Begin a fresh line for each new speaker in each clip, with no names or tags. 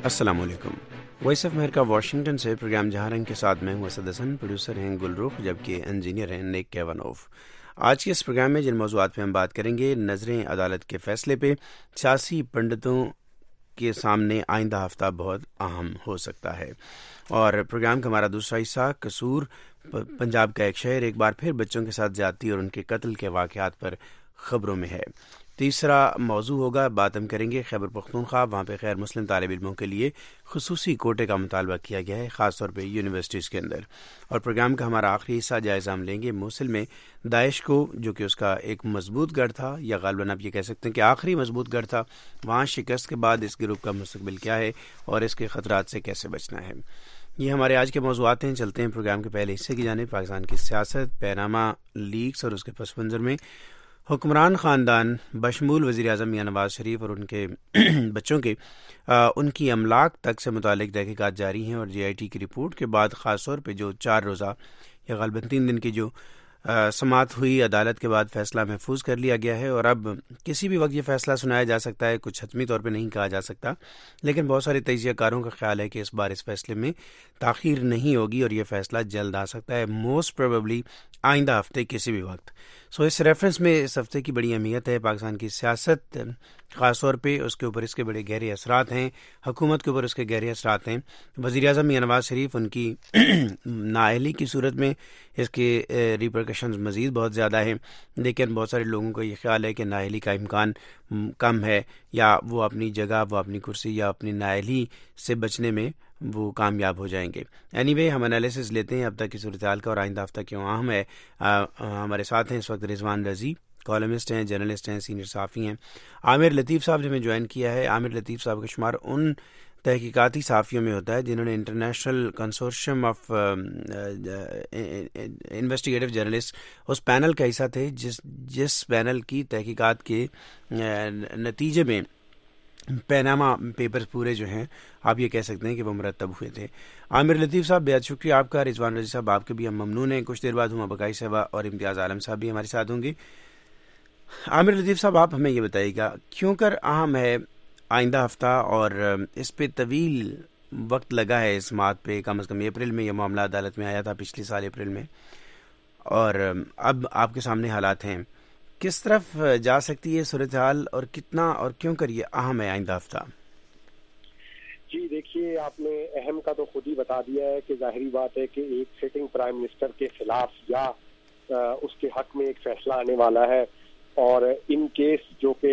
السلام علیکم۔ Voice of America Washington سے پروگرام جہاں رنگ کے ساتھ میں ہوں اسد حسن، پروڈیوسر ہیں گلرخ، جبکہ انجینئر ہیں نیک کیونوف۔ آج کے اس پروگرام میں جن موضوعات پہ ہم بات کریں گے، نظریں عدالت کے فیصلے پہ، سیاسی پنڈتوں کے سامنے آئندہ ہفتہ بہت اہم ہو سکتا ہے، اور پروگرام کا ہمارا دوسرا حصہ قصور، پنجاب کا ایک شہر ایک بار پھر بچوں کے ساتھ زیادتی اور ان کے قتل کے واقعات پر خبروں میں ہے۔ تیسرا موضوع ہوگا، بات ہم کریں گے خیبر پختونخوا، وہاں پہ غیر مسلم طالب علموں کے لیے خصوصی کوٹے کا مطالبہ کیا گیا ہے، خاص طور پہ یونیورسٹیز کے اندر۔ اور پروگرام کا ہمارا آخری حصہ جائزہ ہم لیں گے موصل میں داعش کو، جو کہ اس کا ایک مضبوط گڑھ تھا، یا غالباً آپ یہ کہہ سکتے ہیں کہ آخری مضبوط گڑھ تھا، وہاں شکست کے بعد اس گروپ کا مستقبل کیا ہے اور اس کے خطرات سے کیسے بچنا ہے۔ یہ ہمارے آج کے موضوعات ہیں۔ چلتے ہیں پروگرام کے پہلے حصے کی جانب۔ پاکستان کی سیاست، پیناما لیکس اور اس کے پس منظر میں حکمران خاندان بشمول وزیر اعظم میاں نواز شریف اور ان کے بچوں کے ان کی املاک تک سے متعلق تحقیقات جاری ہیں، اور جے آئی ٹی کی رپورٹ کے بعد خاص طور پہ جو 4 روزہ یا غالباً 3 دن کی جو سماعت ہوئی، عدالت کے بعد فیصلہ محفوظ کر لیا گیا ہے، اور اب کسی بھی وقت یہ فیصلہ سنایا جا سکتا ہے، کچھ حتمی طور پہ نہیں کہا جا سکتا، لیکن بہت سارے تجزیہ کاروں کا خیال ہے کہ اس بار اس فیصلے میں تاخیر نہیں ہوگی اور یہ فیصلہ جلد آ سکتا ہے، موسٹ پروبیبلی آئندہ ہفتے کسی بھی وقت۔ اس ریفرنس میں اس ہفتے کی بڑی اہمیت ہے۔ پاکستان کی سیاست خاص طور پہ اس کے اوپر اس کے بڑے گہرے اثرات ہیں، حکومت کے اوپر اس کے گہرے اثرات ہیں۔ وزیر اعظم میاں نواز شریف، ان کی نااہلی کی صورت میں اس کے ریپرکشنز مزید بہت زیادہ ہیں، لیکن بہت سارے لوگوں کو یہ خیال ہے کہ نااہلی کا امکان کم ہے، یا وہ اپنی جگہ، وہ اپنی کرسی یا اپنی نااہلی سے بچنے میں وہ کامیاب ہو جائیں گے۔ اینی وے ہم انالیسس لیتے ہیں اب تک کی صورتحال کا اور آئندہ ہفتہ کیوں اہم ہے۔ ہمارے ساتھ ہیں اس وقت رضوان رضی، کالمسٹ ہیں، جرنلسٹ ہیں، سینئر صحافی ہیں۔ عامر لطیف صاحب نے ہمیں جوائن کیا ہے۔ عامر لطیف صاحب کا شمار ان تحقیقاتی صحافیوں میں ہوتا ہے جنہوں نے international consortium of investigative journalist, اس پینل کا حصہ تھے جس پینل کی تحقیقات کے نتیجے میں پیناما پیپرز پورے جو ہیں آپ یہ کہہ سکتے ہیں کہ وہ مرتب ہوئے تھے۔ عامر لطیف صاحب بہت شکریہ آپ کا۔ رضوان رضی صاحب آپ کے بھی ہم ممنون ہیں۔ کچھ دیر بعد ہما بقائی صاحبہ اور امتیاز عالم صاحب بھی ہمارے ساتھ ہوں گے۔ عامر لطیف صاحب، آپ ہمیں یہ بتائیے گا کیوں کر اہم ہے آئندہ ہفتہ، اور اس پہ طویل وقت لگا ہے اس بات پہ، کم از کم اپریل میں یہ معاملہ عدالت میں آیا تھا، پچھلے سال اپریل میں، اور اب آپ کے سامنے حالات ہیں، کس طرف جا سکتی ہے صورتحال اور کتنا اور کیوں کر یہ اہم ہے آئندہ ہفتہ؟
جی دیکھیے، آپ نے اہم کا تو خود ہی بتا دیا ہے کہ ظاہری بات ہے کہ ایک سٹنگ پرائم منسٹر کے خلاف یا اس کے حق میں ایک فیصلہ آنے والا ہے، اور ان کیس جو کہ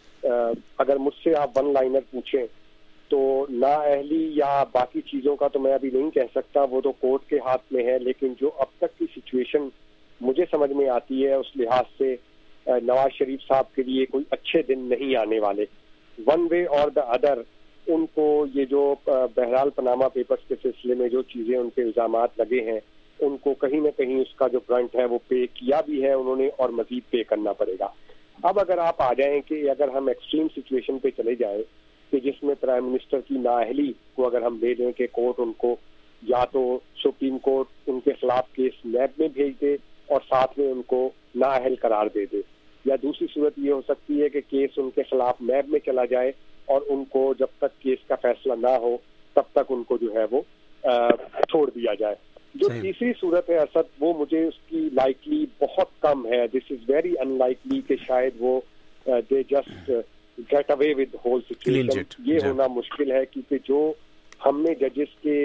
اگر مجھ سے آپ ون لائنر پوچھیں تو نااہلی یا باقی چیزوں کا تو میں ابھی نہیں کہہ سکتا، وہ تو کورٹ کے ہاتھ میں ہے، لیکن جو اب تک کی سچویشن مجھے سمجھ میں آتی ہے اس لحاظ سے نواز شریف صاحب کے لیے کوئی اچھے دن نہیں آنے والے۔ ون وے اور دا ادر ان کو یہ جو بہرحال پاناما پیپرز کے سلسلے میں جو چیزیں ان کے الزامات لگے ہیں، ان کو کہیں نہ کہیں اس کا جو فرنٹ ہے وہ پے کیا بھی ہے انہوں نے، اور مزید پے کرنا پڑے گا۔ اب اگر آپ آ جائیں کہ اگر ہم ایکسٹریم سچویشن پہ چلے جائیں کہ جس میں پرائم منسٹر کی نااہلی کو اگر ہم لے لیں کہ کورٹ ان کو یا تو سپریم کورٹ ان کے خلاف کیس نیب میں بھیج دے اور ساتھ میں ان کو نااہل قرار دے دے، یا دوسری صورت یہ ہو سکتی ہے کہ کیس ان کے خلاف نیب میں چلا جائے اور ان کو جب تک کیس کا فیصلہ نہ ہو تب تک ان کو جو ہے وہ چھوڑ دیا جائے۔ جو تیسری صورت ہے اسد، وہ مجھے اس کی لائکلی بہت کم ہے، دس از ویری ان لائکلی کہ شاید وہ they just get away with whole situation. یہ ہونا مشکل ہے کیونکہ جو ہم نے ججز کے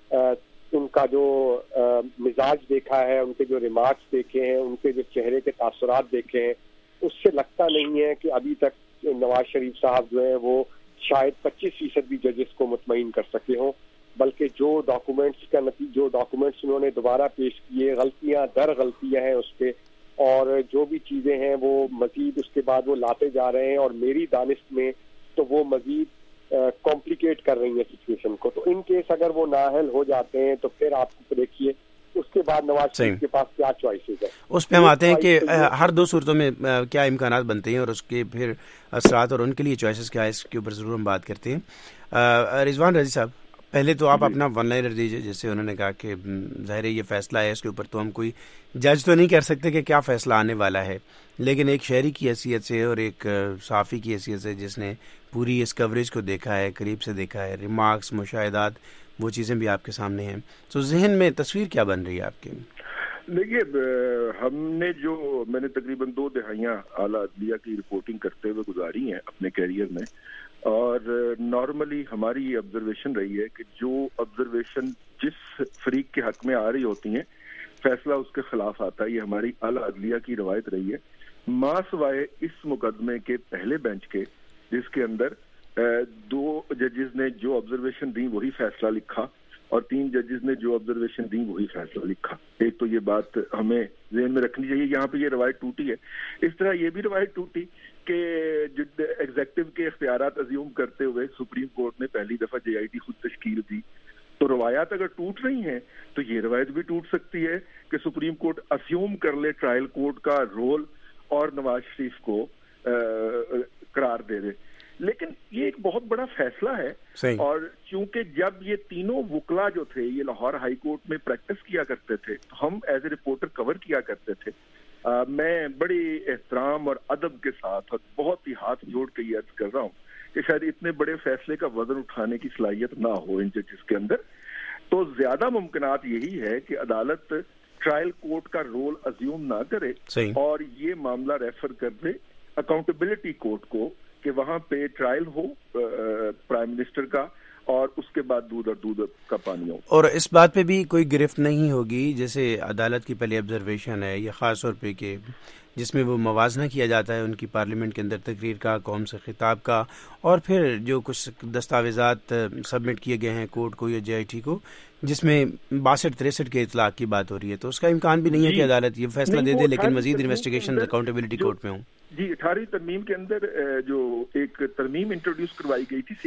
ان کا جو مزاج دیکھا ہے، ان کے جو ریمارکس دیکھے ہیں، ان کے جو چہرے کے تاثرات دیکھے ہیں، اس سے لگتا نہیں ہے کہ ابھی تک نواز شریف صاحب جو ہیں وہ شاید 25% بھی ججز کو مطمئن کر سکے ہوں، بلکہ جو ڈاکومنٹس انہوں نے دوبارہ پیش کیے، غلطیاں در غلطیاں ہیں اس پہ، اور جو بھی چیزیں ہیں وہ مزید اس کے بعد وہ لاتے جا رہے ہیں، اور میری دانست میں تو وہ مزید کمپلیکیٹ کر رہی ہیں سچویشن کو۔ تو ان کیس اگر وہ نااہل ہو جاتے ہیں تو پھر آپ کو دیکھیے اس کے بعد نواز شریف کے پاس کیا چوائسیز ہے۔
اس پہ ہم آتے ہیں کہ ہر دو صورتوں میں کیا امکانات بنتے ہیں اور اس کے پھر اثرات اور ان کے لیے چوائسیز کیا ہے، اس کے اوپر ضرور ہم بات کرتے ہیں۔ رضوان رضی صاحب، پہلے تو آپ اپنا ون لائنر دیجیے. جیسے انہوں نے کہا کہ ظاہر ہے یہ فیصلہ ہے, اس کے اوپر تو ہم کوئی جج تو نہیں کر سکتے کہ کیا فیصلہ آنے والا ہے, لیکن ایک شہری کی حیثیت سے اور ایک صحافی کی حیثیت سے جس نے پوری اس کوریج کو دیکھا ہے, قریب سے دیکھا ہے, ریمارکس, مشاہدات, وہ چیزیں بھی آپ کے سامنے ہیں, تو ذہن میں تصویر کیا بن رہی ہے آپ کی؟
دیکھیے, میں نے تقریباً 2 دہائیاں اعلیٰ عدلیہ کی رپورٹنگ کرتے ہوئے گزاری ہیں اپنے کیریئر میں, اور نارملی ہماری یہ آبزرویشن رہی ہے کہ جو آبزرویشن جس فریق کے حق میں آ رہی ہوتی ہیں فیصلہ اس کے خلاف آتا ہے. یہ ہماری اعلیٰ عدلیہ کی روایت رہی ہے, ماں سوائے اس مقدمے کے پہلے بینچ کے جس کے اندر 2 ججز نے جو آبزرویشن دی وہی فیصلہ لکھا, اور 3 ججز نے جو آبزرویشن دی وہی فیصلہ لکھا. ایک تو یہ بات ہمیں ذہن میں رکھنی چاہیے, یہاں پہ یہ روایت ٹوٹی ہے. اس طرح یہ بھی روایت ٹوٹی کہ ایگزیکٹو کے اختیارات ازیوم کرتے ہوئے سپریم کورٹ نے پہلی دفعہ JIT خود تشکیل دی. تو روایات اگر ٹوٹ رہی ہیں تو یہ روایت بھی ٹوٹ سکتی ہے کہ سپریم کورٹ اسیوم کر لے ٹرائل کورٹ کا رول اور نواز شریف کو قرار دے دے. لیکن یہ ایک بہت بڑا فیصلہ ہے, اور چونکہ جب یہ تینوں وکلا جو تھے یہ لاہور ہائی کورٹ میں پریکٹس کیا کرتے تھے تو ہم ایز اے رپورٹر کور کیا کرتے تھے. میں بڑی احترام اور ادب کے ساتھ اور بہت ہی ہاتھ جوڑ کے یہ عرض کر رہا ہوں کہ شاید اتنے بڑے فیصلے کا وزن اٹھانے کی صلاحیت نہ ہو ان ججز کے اندر. تو زیادہ ممکنات یہی ہے کہ عدالت ٹرائل کورٹ کا رول ازیوم نہ کرے اور یہ معاملہ ریفر کر دے اکاؤنٹیبلٹی کورٹ کو کہ وہاں پہ ٹرائل ہو پرائم منسٹر کا, اور اس کے بعد دودھ اور دودھ کا پانی ہو. اور
اس بات پہ بھی کوئی گرفت نہیں ہوگی, جیسے عدالت کی پہلی آبزرویشن ہے یہ خاص طور پہ کہ جس میں وہ موازنہ کیا جاتا ہے ان کی پارلیمنٹ کے اندر تقریر کا, قوم سے خطاب کا, اور پھر جو کچھ دستاویزات سبمٹ کیے گئے ہیں کورٹ کو یا JIT کو جس میں 62-63 کے اطلاق کی بات ہو رہی ہے. تو اس کا امکان بھی نہیں ہے کہ عدالت یہ فیصلہ دے دے لیکن مزید انویسٹیگیشن اکاؤنٹیبلٹی کورٹ میں ہوں.
جی 18ویں ترمیم کے اندر جو ایک ترمیم انٹروڈیوس کروائی گئی تھی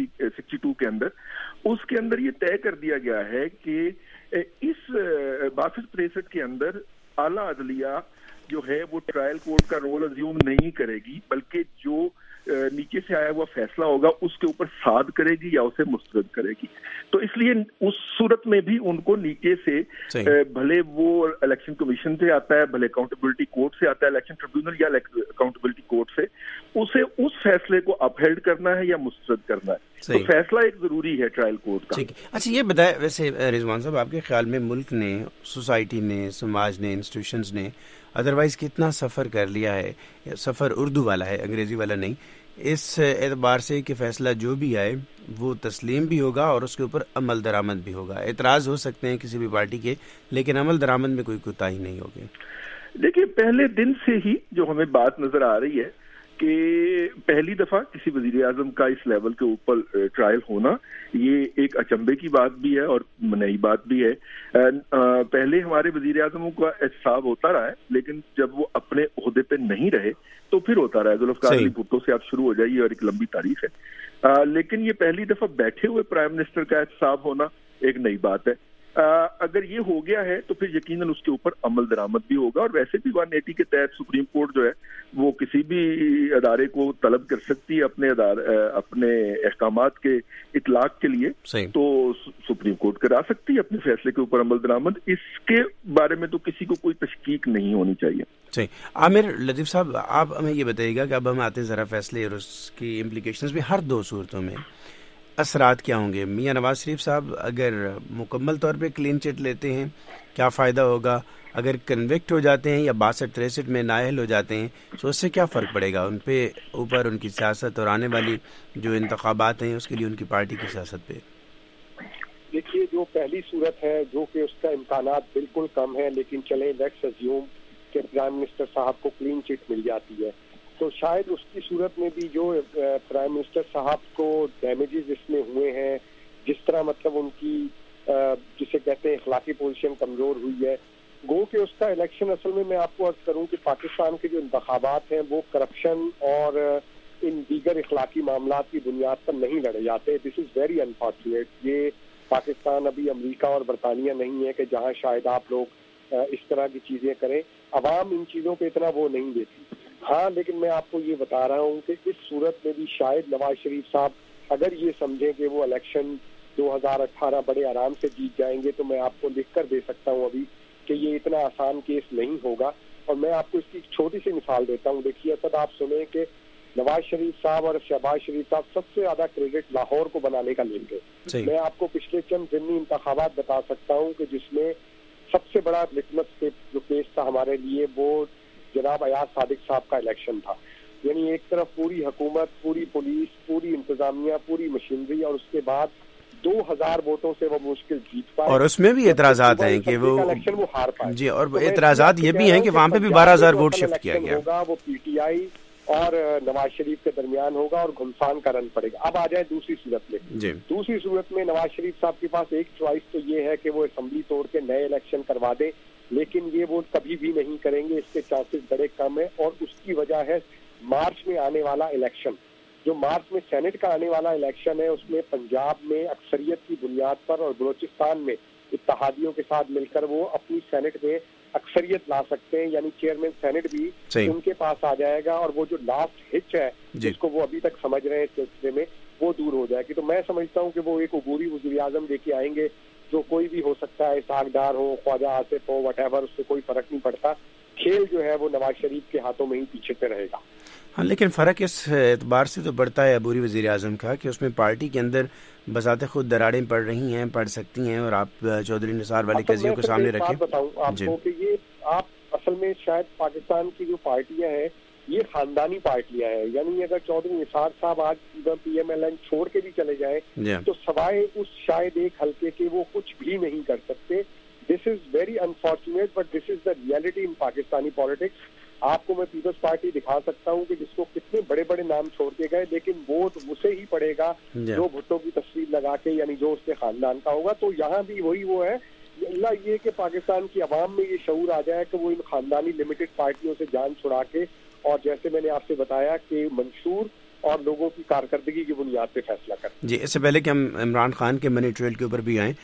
62 کے اندر, اس کے اندر یہ طے کر دیا گیا ہے کہ اس 62-63 کے اندر اعلیٰ عدلیہ جو ہے وہ ٹرائل کورٹ کا رول ازیوم نہیں کرے گی, بلکہ جو نیچے سے آیا ہوا فیصلہ ہوگا اس کے اوپر صاد کرے گی یا اسے مسترد کرے گی. تو اس لیے اس صورت میں بھی ان کو نیچے سے بھلے وہ الیکشن کمیشن سے آتا ہے, بھلے اکاؤنٹیبلٹی کورٹ سے آتا ہے, الیکشن ٹریبیونل یا اکاؤنٹیبلٹی کورٹ سے, اسے اس فیصلے کو اپہیلڈ کرنا ہے یا مسترد کرنا ہے. تو فیصلہ ایک ضروری ہے ٹرائل کورٹ کا.
اچھا یہ بتائیں ویسے رضوان صاحب, آپ کے خیال میں ملک نے, سوسائٹی نے, سماج نے, انسٹیٹیوشنز نے ادروائز کتنا سفر کر لیا ہے, سفر اردو والا ہے انگریزی والا نہیں, اس اعتبار سے کہ فیصلہ جو بھی آئے وہ تسلیم بھی ہوگا اور اس کے اوپر عمل درآمد بھی ہوگا. اعتراض ہو سکتے ہیں کسی بھی پارٹی کے, لیکن عمل درآمد میں کوئی کوتاہی نہیں ہوگی.
دیکھیے پہلے دن سے ہی جو ہمیں بات نظر آ رہی ہے کہ پہلی دفعہ کسی وزیر اعظم کا اس لیول کے اوپر ٹرائل ہونا یہ ایک اچنبے کی بات بھی ہے اور نئی بات بھی ہے. پہلے ہمارے وزیر اعظموں کا احتساب ہوتا رہا ہے, لیکن جب وہ اپنے عہدے پہ نہیں رہے تو پھر ہوتا رہا ہے. ذوالفقار علی بھٹو سے آپ شروع ہو جائیے اور ایک لمبی تاریخ ہے. لیکن یہ پہلی دفعہ بیٹھے ہوئے پرائم منسٹر کا احتساب ہونا ایک نئی بات ہے. اگر یہ ہو گیا ہے تو پھر یقیناً اس کے اوپر عمل درآمد بھی ہوگا, اور ویسے بھی 180 کے تحت سپریم کورٹ جو ہے وہ کسی بھی ادارے کو طلب کر سکتی ہے اپنے احکامات کے اطلاق کے لیے, تو سپریم کورٹ کرا سکتی ہے اپنے فیصلے کے اوپر عمل درآمد. اس کے بارے میں تو کسی کو کوئی تشکیک نہیں ہونی چاہیے.
صحیح. عامر لطیف صاحب, آپ ہمیں یہ بتائیے گا کہ اب ہم آتے ہیں ذرا فیصلے اور اس کی امپلیکیشنز بھی ہر 2 صورتوں میں اثرات کیا ہوں گے. میاں نواز شریف صاحب اگر مکمل طور پہ کلین چٹ لیتے ہیں کیا فائدہ ہوگا, اگر کنوکٹ ہو جاتے ہیں یا 62-63 میں نااہل ہو جاتے ہیں تو اس سے کیا فرق پڑے گا ان پہ اوپر, ان کی سیاست اور آنے والی جو انتخابات ہیں اس کے لیے ان کی پارٹی کی سیاست پہ؟
دیکھیے جو پہلی صورت ہے جو کہ اس کا امکانات بالکل کم ہے, لیکن چلیں لیٹس اسیوم کہ پرائم منسٹر صاحب کو کلین چٹ مل جاتی ہے, تو شاید اس کی صورت میں بھی جو پرائم منسٹر صاحب کو ڈیمیجز اس میں ہوئے ہیں, جس طرح مطلب ان کی جسے کہتے ہیں اخلاقی پوزیشن کمزور ہوئی ہے, گو کہ اس کا الیکشن اصل میں آپ کو عرض کروں کہ پاکستان کے جو انتخابات ہیں وہ کرپشن اور ان دیگر اخلاقی معاملات کی بنیاد پر نہیں لڑے جاتے. This is very unfortunate. یہ پاکستان ابھی امریکہ اور برطانیہ نہیں ہے کہ جہاں شاید آپ لوگ اس طرح کی چیزیں کریں. عوام ان چیزوں پہ اتنا وہ نہیں دیتی. ہاں لیکن میں آپ کو یہ بتا رہا ہوں کہ اس صورت میں بھی شاید نواز شریف صاحب اگر یہ سمجھیں کہ وہ الیکشن 2018 بڑے آرام سے جیت جائیں گے. تو میں آپ کو لکھ کر دے سکتا ہوں ابھی کہ یہ اتنا آسان کیس نہیں ہوگا. اور میں آپ کو اس کی ایک چھوٹی سی مثال دیتا ہوں. دیکھیے اسد, آپ سنیں کہ نواز شریف صاحب اور شہباز شریف صاحب سب سے زیادہ کریڈٹ لاہور کو بنانے کا لیں گے. میں آپ کو پچھلے چند ضمنی انتخابات بتا سکتا ہوں کہ جس میں سب سے بڑا لٹمس جو کیس تھا ہمارے لیے وہ جناب ایاز صادق صاحب کا الیکشن تھا. یعنی ایک طرف پوری حکومت, پوری پولیس, پوری انتظامیہ, پوری مشینری, اور اس کے بعد 2000 ووٹوں سے وہ مشکل جیت پائے.
اور اس میں بھی اعتراضات ہیں کہ وہ
الیکشن وہ ہار پائے.
جی, اور اعتراضات یہ بھی ہیں کہ وہاں پہ بھی 12,000 ووٹ شفٹ کیا گیا.
ہوگا وہ پی ٹی آئی اور نواز شریف کے درمیان ہوگا اور گھمسان کا رن پڑے گا. اب آ جائے دوسری صورت میں. دوسری صورت میں نواز شریف صاحب کے پاس ایک چوائس تو یہ ہے کہ وہ اسمبلی توڑ کے نئے الیکشن کروا دیں, لیکن یہ وہ کبھی بھی نہیں کریں گے. اس کے چانسز بڑے کم ہیں, اور اس کی وجہ ہے مارچ میں آنے والا الیکشن. جو مارچ میں سینٹ کا آنے والا الیکشن ہے اس میں پنجاب میں اکثریت کی بنیاد پر اور بلوچستان میں اتحادیوں کے ساتھ مل کر وہ اپنی سینٹ میں اکثریت لا سکتے ہیں. یعنی چیئرمین سینٹ بھی ان کے پاس آ جائے گا, اور وہ جو لاسٹ ہچ ہے جس کو وہ ابھی تک سمجھ رہے ہیں اس سلسلے میں, وہ دور ہو جائے گی. تو میں سمجھتا ہوں کہ وہ ایک عبوری وزیر اعظم لے کے آئیں گے جو کوئی بھی ہو سکتا ہے, اسحاق ڈار ہو, خواجہ آصف ہو, وٹ ایور, اس سے کوئی فرق نہیں پڑتا. کھیل جو ہے وہ نواز شریف کے ہاتھوں میں ہی پیچھے پہ رہے گا.
ہاں, لیکن فرق اس اعتبار سے تو پڑتا ہے عبوری وزیر اعظم کا کہ اس میں پارٹی کے اندر بذات خود دراڑیں پڑ رہی ہیں, پڑ سکتی ہیں, اور آپ چودھری نثار والے قضیے کو سامنے رکھیں.
بتاؤں آپ کو کہ یہ آپ اصل میں شاید پاکستان کی جو پارٹیاں ہیں یہ خاندانی پارٹیاں ہیں. یعنی اگر چودھری نثار صاحب آج پی ایم ایل این چھوڑ کے بھی چلے جائیں تو سوائے اس شاید ایک حلقے کے وہ کچھ بھی نہیں کر سکتے. This is very unfortunate but this is the reality in Pakistani politics. آپ کو میں پیپلز پارٹی دکھا سکتا ہوں کہ جس کو کتنے بڑے بڑے نام چھوڑ کے گئے, لیکن ووٹ اسے ہی پڑے گا جو بھٹو کی تصویر لگا کے, یعنی جو اس کے خاندان کا ہوگا. تو یہاں بھی وہی وہ ہے, اللہ یہ کہ پاکستان کی عوام میں یہ شعور آ جائے کہ وہ ان خاندانی لمیٹڈ پارٹیوں سے جان چھڑا کے, اور جیسے میں نے آپ سے بتایا کہ منشور اور لوگوں کی کارکردگی کی بنیاد پہ فیصلہ کریں.
جی, اس سے پہلے کہ ہم عمران خان کے منی ٹریل کے اوپر بھی آئیں,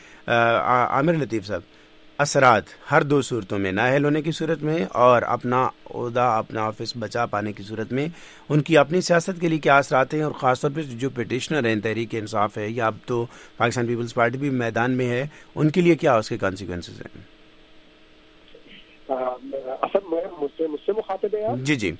عامر لطیف صاحب, اثرات ہر دو صورتوں میں, نااہل ہونے کی صورت میں اور اپنا عہدہ, اپنا آفس بچا پانے کی صورت میں, ان کی اپنی سیاست کے لیے کیا اثرات ہیں, اور خاص طور پہ جو پٹیشنر ہیں تحریک انصاف ہے یا اب تو پاکستان پیپلز پارٹی بھی میدان میں ہے, ان کے لیے کیا اس کے کانسیکوینسز ہیں؟
اصل مجھ سے مخاطب ہے آپ؟
جی جی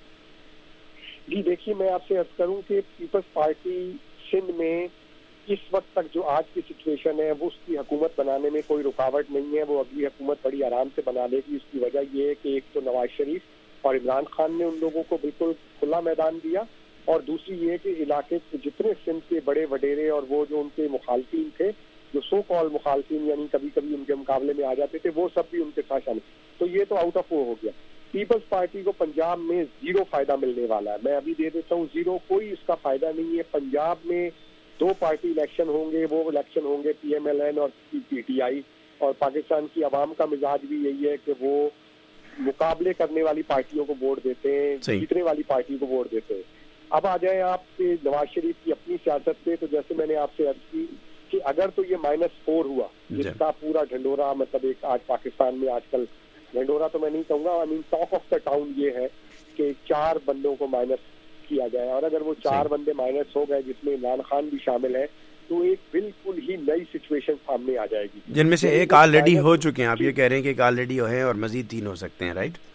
جی, دیکھیے میں آپ سے عرض کروں کہ پیپلز پارٹی سندھ میں اس وقت تک جو آج کی سچویشن ہے وہ اس کی حکومت بنانے میں کوئی رکاوٹ نہیں ہے. وہ اگلی حکومت بڑی آرام سے بنا لے گی. اس کی وجہ یہ ہے کہ ایک تو نواز شریف اور عمران خان نے ان لوگوں کو بالکل کھلا میدان دیا, اور دوسری یہ کہ علاقے کے جتنے سندھ کے بڑے وڈیرے اور وہ جو ان کے مخالفین تھے, جو سو کال مخالفین یعنی کبھی کبھی ان کے مقابلے میں آ جاتے تھے, وہ سب بھی ان کے ساتھ شامل. تو یہ تو آؤٹ آف وہ ہو گیا. پیپلز پارٹی کو پنجاب میں 0 فائدہ ملنے والا ہے. میں ابھی دے دیتا ہوں 0, کوئی اس کا فائدہ نہیں ہے. پنجاب میں 2 پارٹی الیکشن ہوں گے, وہ الیکشن ہوں گے پی ایم ایل این اور پی ٹی آئی, اور پاکستان کی عوام کا مزاج بھی یہی ہے کہ وہ مقابلے کرنے والی پارٹیوں کو ووٹ دیتے ہیں, جیتنے والی پارٹی کو ووٹ دیتے ہیں. اب آ جائیں آپ کے نواز شریف کی اپنی سیاست پہ, تو جیسے میں نے آپ سے عرض کی کہ اگر تو یہ -4 ہوا, جس کا پورا ڈھنڈورا, مطلب ایک آج پاکستان میں آج کل ڈھنڈورا تو میں نہیں کہوں گا, I mean talk of the town یہ ہے کہ 4 بندوں کو مائنس کیا جائے, اور اگر وہ 4 بندے مائنس ہو گئے جس میں عمران خان بھی شامل ہے, تو ایک بالکل ہی نئی سچویشن سامنے آ جائے گی,
جن میں سے ایک آلریڈی ہو چکے ہیں. آپ یہ کہہ رہے ہیں کہ ایک آلریڈی ہے اور مزید 3 ہو سکتے ہیں, رائٹ؟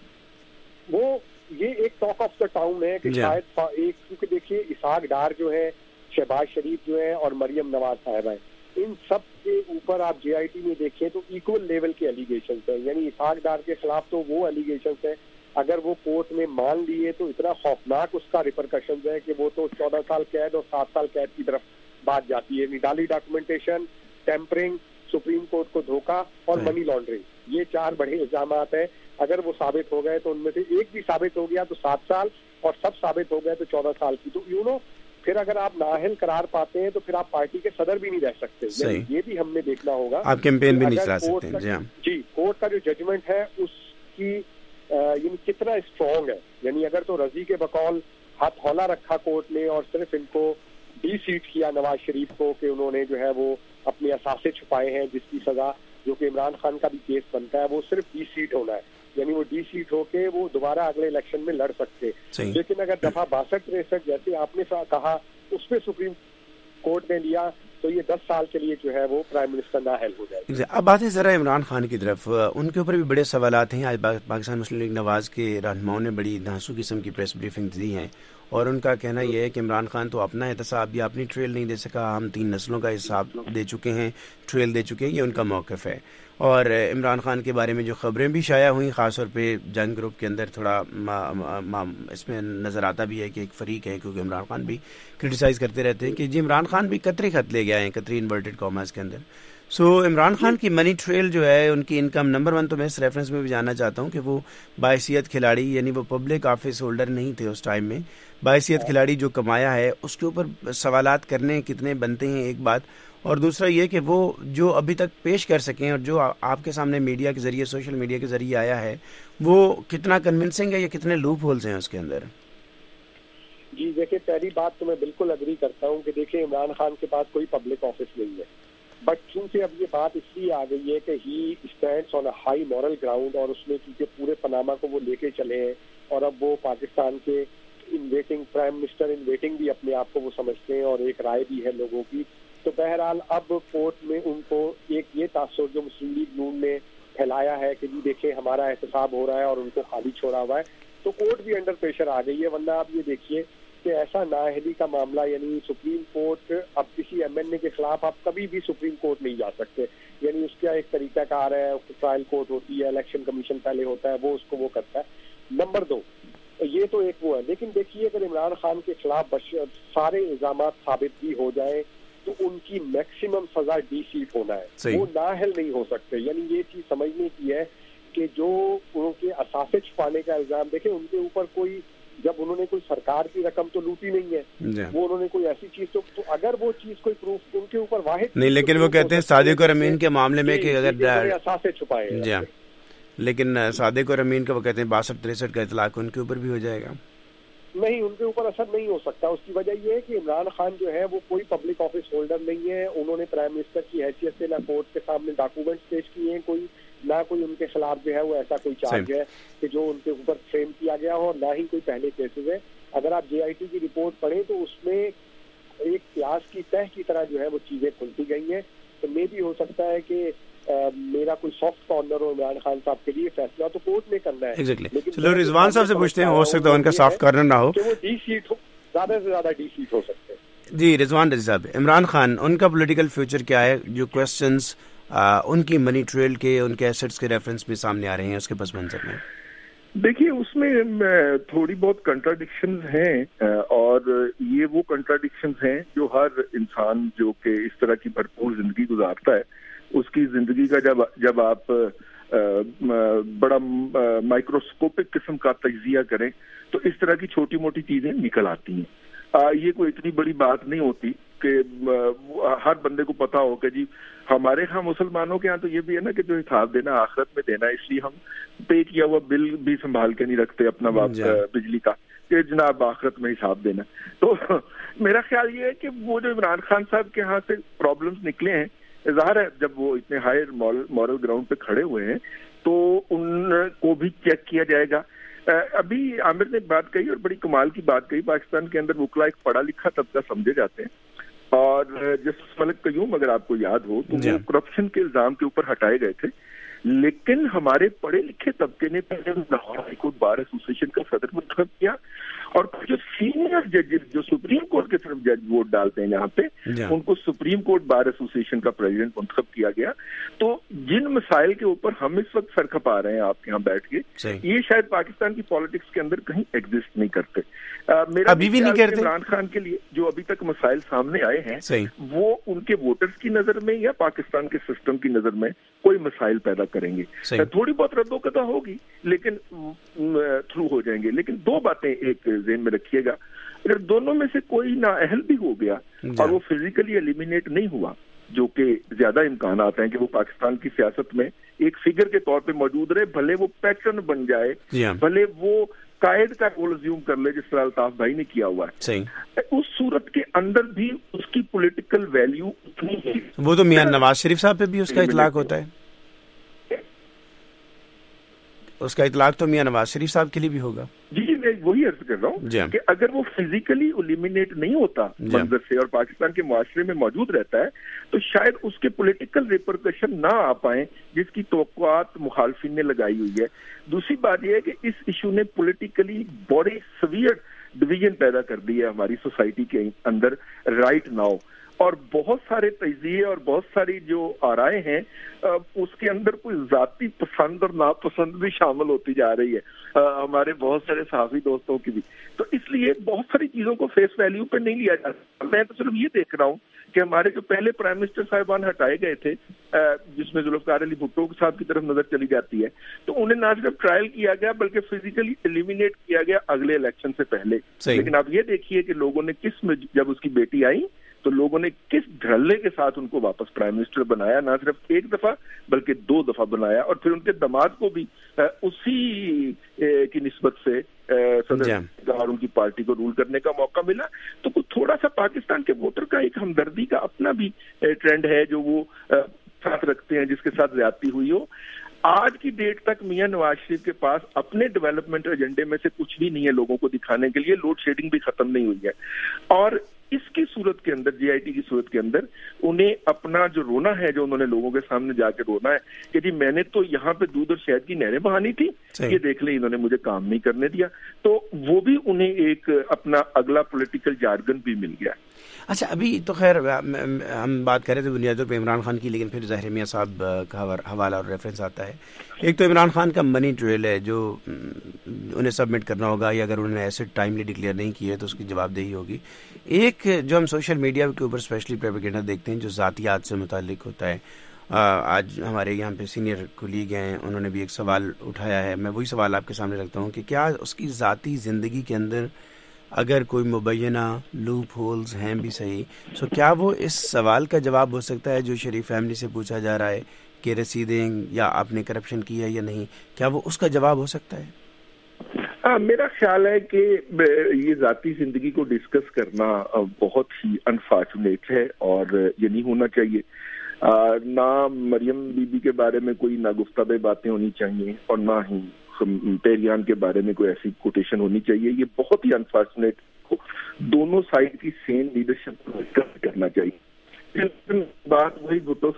وہ یہ ایک ٹاک آف دا ٹاؤن ہے کہ شاید ایک, کیونکہ دیکھیے اسحاق ڈار جو ہے, شہباز شریف جو ہے, اور مریم نواز صاحبہ ہیں, ان سب کے اوپر آپ جے آئی ٹی میں دیکھیں تو ایکول لیول کے ایلیگیشنز ہیں. یعنی اسحاق ڈار کے خلاف تو وہ ایلیگیشنز ہیں, اگر وہ کورٹ میں مان لیے تو اتنا خوفناک اس کا ریپرکشنز ہے کہ وہ تو 14 سال قید اور 7 سال قید کی طرف بات جاتی ہے. نڈالی ڈاکومنٹیشن, ٹیمپرنگ, سپریم کورٹ کو دھوکہ اور منی لانڈرنگ, یہ 4 بڑے الزامات ہیں. اگر وہ ثابت ہو گئے تو ان میں سے ایک بھی ثابت ہو گیا تو 7 سال, اور سب ثابت ہو گئے تو 14 سال کی. تو پھر اگر آپ نااہل قرار پاتے ہیں تو پھر آپ پارٹی کے صدر بھی نہیں رہ سکتے. یعنی یہ بھی ہم نے دیکھنا ہوگا,
آپ کیمپین بھی نہیں چلا سکتے.
جی, کورٹ کا جو ججمنٹ ہے اس کی یعنی کتنا اسٹرانگ ہے. یعنی اگر تو رضی کے بقول ہاتھ ہولا رکھا کورٹ نے اور صرف ان کو ڈی سیٹ کیا نواز شریف کو کہ انہوں نے جو ہے وہ اپنے اثاثے چھپائے ہیں, جس کی سزا جو کہ عمران خان کا بھی کیس بنتا ہے وہ صرف ڈی سیٹ ہونا ہے, یعنی وہ ڈی سیٹ ہو کے وہ دوبارہ اگلے الیکشن میں لڑ سکتے. لیکن اگر دفعہ 62-63 جیسے آپ نے کہا اس پہ سپریم کورٹ نے لیا تو یہ 10 سال کے لیے جو ہے وہ پرائم منسٹر نااہل ہو جائے گا.
اب بات ہے ذرا عمران خان کی طرف. ان کے اوپر بھی بڑے سوالات ہیں. آج پاکستان مسلم لیگ نواز کے رہنماؤں نے بڑی دھانسو قسم کی پریس بریفنگ دی ہیں اور ان کا کہنا یہ ہے کہ عمران خان تو اپنا احتساب یا اپنی ٹریل نہیں دے سکا, ہم 3 نسلوں کا حساب دے چکے ہیں, ٹریل دے چکے ہیں, یہ ان کا موقف ہے. اور عمران خان کے بارے میں جو خبریں بھی شائع ہوئیں, خاص طور پہ جنگ گروپ کے اندر تھوڑا اس میں نظر آتا بھی ہے کہ ایک فریق ہے, کیونکہ عمران خان بھی کرٹیسائز کرتے رہتے ہیں کہ جی عمران خان بھی قطری خط لے گیا ہے, قطری انورٹڈ کاماز کے اندر. سو عمران خان کی منی ٹریل جو ہے, ان کی انکم نمبر 1 تو میں اس ریفرنس میں بھی جاننا چاہتا ہوں کہ وہ باحثیت کھلاڑی, یعنی وہ پبلک آفس ہولڈر نہیں تھے اس ٹائم میں, باحثیت کھلاڑی جو کمایا ہے اس کے اوپر سوالات کرنے کتنے بنتے ہیں, ایک بات. اور دوسرا یہ کہ وہ جو ابھی تک پیش کر سکیں اور جو آپ کے سامنے میڈیا کے ذریعے, سوشل میڈیا کے ذریعے آیا ہے, وہ کتنا کنونسنگ ہے یا کتنے لوپ ہولز ہیں اس کے اندر؟
جی دیکھیں, پہلی بات تو میں بالکل اگری کرتا ہوں کہ دیکھیں عمران خان کے پاس کوئی پبلک آفس نہیں ہے, بٹ چونکہ اب یہ بات اس لیے آ گئی ہے کہ he stands on a high moral ground, اور اس میں کیونکہ پورے پاناما کو وہ لے کے چلے ہیں, اور اب وہ پاکستان کے in waiting prime minister in waiting بھی اپنے آپ کو وہ سمجھتے ہیں, اور ایک رائے بھی ہے لوگوں کی. تو بہرحال اب کورٹ میں ان کو ایک یہ تاثر جو مسلم لیگ نون نے پھیلایا ہے کہ جی دیکھیں ہمارا احتساب ہو رہا ہے اور ان کو خالی چھوڑا ہوا ہے, تو کورٹ بھی انڈر پریشر آ گئی ہے. ورنہ آپ یہ دیکھیے کہ ایسا نااہلی کا معاملہ, یعنی سپریم کورٹ اب کسی ایم این اے کے خلاف آپ کبھی بھی سپریم کورٹ نہیں جا سکتے, یعنی اس کا ایک طریقہ کار ہے, ٹرائل کورٹ ہوتی ہے, الیکشن کمیشن پہلے ہوتا ہے, وہ اس کو وہ کرتا ہے. نمبر 2, یہ تو ایک وہ ہے. لیکن دیکھیے اگر عمران خان کے خلاف سارے الزامات ثابت بھی ہو جائیں تو ان کی میکسیمم سزا ڈی سیٹ ہونا ہے, وہ نااہل نہیں ہو سکتے. یعنی یہ چیز سمجھنے کی ہے کہ جو ان کے اثاثے چھپانے کا الزام, دیکھیں ان کے اوپر کوئی, جب انہوں نے کوئی سرکار کی رقم تو لوٹی نہیں ہے, وہ انہوں نے کوئی ایسی چیز تو اگر وہ چیز کوئی پروف ان کے اوپر واحد
نہیں, لیکن وہ کہتے ہیں صادق اور امین کے معاملے میں کہ اگر
اثاثے چھپائے,
جی ہاں, لیکن صادق اور امین کا وہ کہتے ہیں 62-63 کا اطلاق ان کے اوپر بھی ہو جائے گا.
نہیں, ان کے اوپر اثر نہیں ہو سکتا. اس کی وجہ یہ ہے کہ عمران خان جو ہے وہ کوئی پبلک آفس ہولڈر نہیں ہے. انہوں نے پرائم منسٹر کی حیثیت سے نہ کورٹ کے سامنے ڈاکومنٹس پیش کیے ہیں کوئی, نہ کوئی ان کے خلاف جو ہے وہ ایسا کوئی چارج ہے کہ جو ان کے اوپر فریم کیا گیا ہو, نہ ہی کوئی پہلے کیسز ہے. اگر آپ JIT کی رپورٹ پڑھیں تو اس میں ایک پیاز کی تہ کی طرح جو ہے وہ چیزیں کھلتی گئی ہیں. تو میں بھی ہو سکتا ہے کہ میرا کوئی سافٹ کارنر ہو عمران خان صاحب کے لیے, فیصلہ تو کورٹ نے کرنا ہے.
چلو رضوان صاحب سے پوچھتے ہیں, ہو سکتا ہے ان کا سافٹ کارنر نہ ہو,
کہ وہ ڈی سیٹ ہو, زیادہ سے زیادہ ڈی سیٹ ہو سکتے ہیں.
جی رضوان رضی صاحب, عمران خان ان کا پولیٹیکل فیوچر کیا ہے؟ جو کوسچنز ان کی منی ٹریل کے, ان کے ایسٹس کے ریفرنس میں سامنے آ رہے ہیں, اس کے پس منظر میں
دیکھیے اس میں تھوڑی بہت کنٹراڈکشنز ہیں, اور یہ وہ کنٹراڈکشنز ہیں جو ہر انسان جو کہ اس طرح کی بھرپور زندگی گزارتا ہے, اس کی زندگی کا جب آپ بڑا مائکروسکوپک قسم کا تجزیہ کریں تو اس طرح کی چھوٹی موٹی چیزیں نکل آتی ہیں. یہ کوئی اتنی بڑی بات نہیں ہوتی کہ ہر بندے کو پتا ہو کہ جی ہمارے ہاں مسلمانوں کے ہاں تو یہ بھی ہے نا کہ جو حساب دینا آخرت میں دینا, اس لیے ہم پے کیا ہوا بل بھی سنبھال کے نہیں رکھتے اپنا بجلی کا کہ جناب آخرت میں حساب دینا. تو میرا خیال یہ ہے کہ وہ جو عمران خان صاحب کے ہاں سے پرابلمز نکلے ہیں, ظاہر ہے جب وہ اتنے ہائی مورل گراؤنڈ پہ کھڑے ہوئے ہیں تو ان کو بھی چیک کیا جائے گا. ابھی عامر نے بات کہی اور بڑی کمال کی بات کہی, پاکستان کے اندر وکلا ایک پڑھا لکھا طبقہ سمجھے جاتے ہیں, اور جسٹس ملک قیوم اگر آپ کو یاد ہو تو وہ کرپشن کے الزام کے اوپر ہٹائے گئے تھے, لیکن ہمارے پڑھے لکھے طبقے نے پہلے Lahore high court bar association کا صدر منتخب کیا, اور جو سینئر ججز جو سپریم کورٹ کی طرف جج ووٹ ڈالتے ہیں یہاں پہ, ان کو سپریم کورٹ بار ایسوسیشن کا پریزیڈنٹ منتخب کیا گیا. تو جن مسائل کے اوپر ہم اس وقت سر کھپا رہے ہیں آپ یہاں بیٹھ کے, یہ شاید پاکستان کی پالیٹکس کے اندر کہیں ایگزسٹ نہیں کرتے. میرا
ابھی بھی نہیں کرتے.
عمران خان کے لیے جو ابھی تک مسائل سامنے آئے ہیں وہ ان کے ووٹرز کی نظر میں یا پاکستان کے سسٹم کی نظر میں کوئی مسائل پیدا کریں گے. تھوڑی بہت رد و قطع ہوگی لیکن تھرو ہو جائیں گے. لیکن دو باتیں ایک ذہن میں رکھیے گا, اگر دونوں میں سے کوئی نااہل بھی ہو گیا اور وہ فزیکلی ایلیمینیٹ نہیں ہوا, جو کہ زیادہ امکانات ہیں کہ وہ پاکستان کی سیاست میں ایک فگر کے طور پہ موجود رہے, بھلے وہ پیٹرن بن جائے, بھلے وہ قائد کا رول ازیوم کر لے جس طرح الطاف بھائی نے کیا ہوا ہے, اس صورت کے اندر بھی اس کی پولیٹیکل ویلیو اتنی ہے.
وہ تو میاں نواز شریف صاحب پہ بھی اس کا اطلاق ہوتا ہے, اس کا اطلاق تو میاں نواز شریف صاحب کے لیے بھی ہوگا.
جی میں وہی عرض کر رہا ہوں کہ اگر وہ فزیکلی ایلیمینیٹ نہیں ہوتا منظر سے اور پاکستان کے معاشرے میں موجود رہتا ہے تو شاید اس کے پولیٹیکل ریپرکشن نہ آ پائیں جس کی توقعات مخالفین نے لگائی ہوئی ہے. دوسری بات یہ ہے کہ اس ایشو نے پولیٹیکلی بڑی سویئر ڈویژن پیدا کر دی ہے ہماری سوسائٹی کے اندر رائٹ ناؤ, اور بہت سارے تجزیے اور بہت ساری جو آرائیں ہیں اس کے اندر کوئی ذاتی پسند اور ناپسند بھی شامل ہوتی جا رہی ہے, ہمارے بہت سارے صحافی دوستوں کی بھی. تو اس لیے بہت ساری چیزوں کو فیس ویلیو پہ نہیں لیا جاتا. میں تو صرف یہ دیکھ رہا ہوں کہ ہمارے جو پہلے پرائم منسٹر صاحبان ہٹائے گئے تھے, جس میں ذوالفقار علی بھٹو صاحب کی طرف نظر چلی جاتی ہے, تو انہیں نہ صرف ٹرائل کیا گیا بلکہ فزیکلی ایلیمینیٹ کیا گیا اگلے الیکشن سے پہلے. لیکن آپ یہ دیکھیے کہ لوگوں نے جب اس کی بیٹی آئی تو لوگوں نے کس دھڑلے کے ساتھ ان کو واپس پرائم منسٹر بنایا, نہ صرف ایک دفعہ بلکہ 2 دفعہ بنایا, اور پھر ان کے داماد کو بھی اسی کی نسبت سے صدر اور ان کی پارٹی کو رول کرنے کا موقع ملا. تو کچھ تھوڑا سا پاکستان کے ووٹر کا ایک ہمدردی کا اپنا بھی ٹرینڈ ہے جو وہ ساتھ رکھتے ہیں جس کے ساتھ زیادتی ہوئی ہو. آج کی ڈیٹ تک میاں نواز شریف کے پاس اپنے ڈیولپمنٹ ایجنڈے میں سے کچھ بھی نہیں ہے لوگوں کو دکھانے کے لیے. لوڈ شیڈنگ بھی ختم نہیں ہوئی ہے, اور اس کی صورت کے اندر جی آئی ٹی کی صورت کے اندر انہیں اپنا جو رونا ہے, جو انہوں نے لوگوں کے سامنے جا کے رونا ہے کہ جی میں نے تو یہاں پہ دودھ اور شہد کی نہریں بہانی تھی, یہ دیکھ لیں انہوں نے مجھے کام نہیں کرنے دیا, تو وہ بھی انہیں ایک اپنا اگلا پولیٹیکل جارگن بھی مل گیا.
اچھا, ابھی تو خیر ہم بات کر رہے تھے بنیادی طور پہ عمران خان کی, لیکن پھر ظاہر میاں صاحب کا حوالہ اور ریفرنس آتا ہے. ایک تو عمران خان کا منی ٹریل ہے جو انہیں سبمٹ کرنا ہوگا, یا اگر انہوں نے ایسے ٹائملی ڈکلیئر نہیں کیے تو اس کی جواب دہی ہوگی. ایک جو ہم سوشل میڈیا کے اوپر اسپیشلی پروپیگنڈا دیکھتے ہیں جو ذاتیات سے متعلق ہوتا ہے. آج ہمارے یہاں پہ سینئر کولیگ ہیں, انہوں نے بھی ایک سوال اٹھایا ہے, میں وہی سوال آپ کے سامنے رکھتا ہوں کہ کیا اس کی ذاتی زندگی کے اندر اگر کوئی مبینہ لوپ ہولز ہیں بھی صحیح, تو کیا وہ اس سوال کا جواب ہو سکتا ہے جو شریف فیملی سے پوچھا جا رہا ہے کہ رسیدیں یا آپ نے کرپشن کی ہے یا نہیں, کیا وہ اس کا جواب ہو سکتا ہے؟
میرا خیال ہے کہ یہ ذاتی زندگی کو ڈسکس کرنا بہت ہی انفارچونیٹ ہے اور یہ نہیں ہونا چاہیے. نہ مریم بی بی کے بارے میں کوئی ناگفتہ باتیں ہونی چاہیے اور نہ ہی پیریان کے بارے میں کوئی ایسی کوٹیشن ہونی چاہیے. یہ بہت ہی انفارچونیٹ, دونوں سائڈ کی سیم لیڈرشپ کرنا چاہیے. بات وہی بھٹو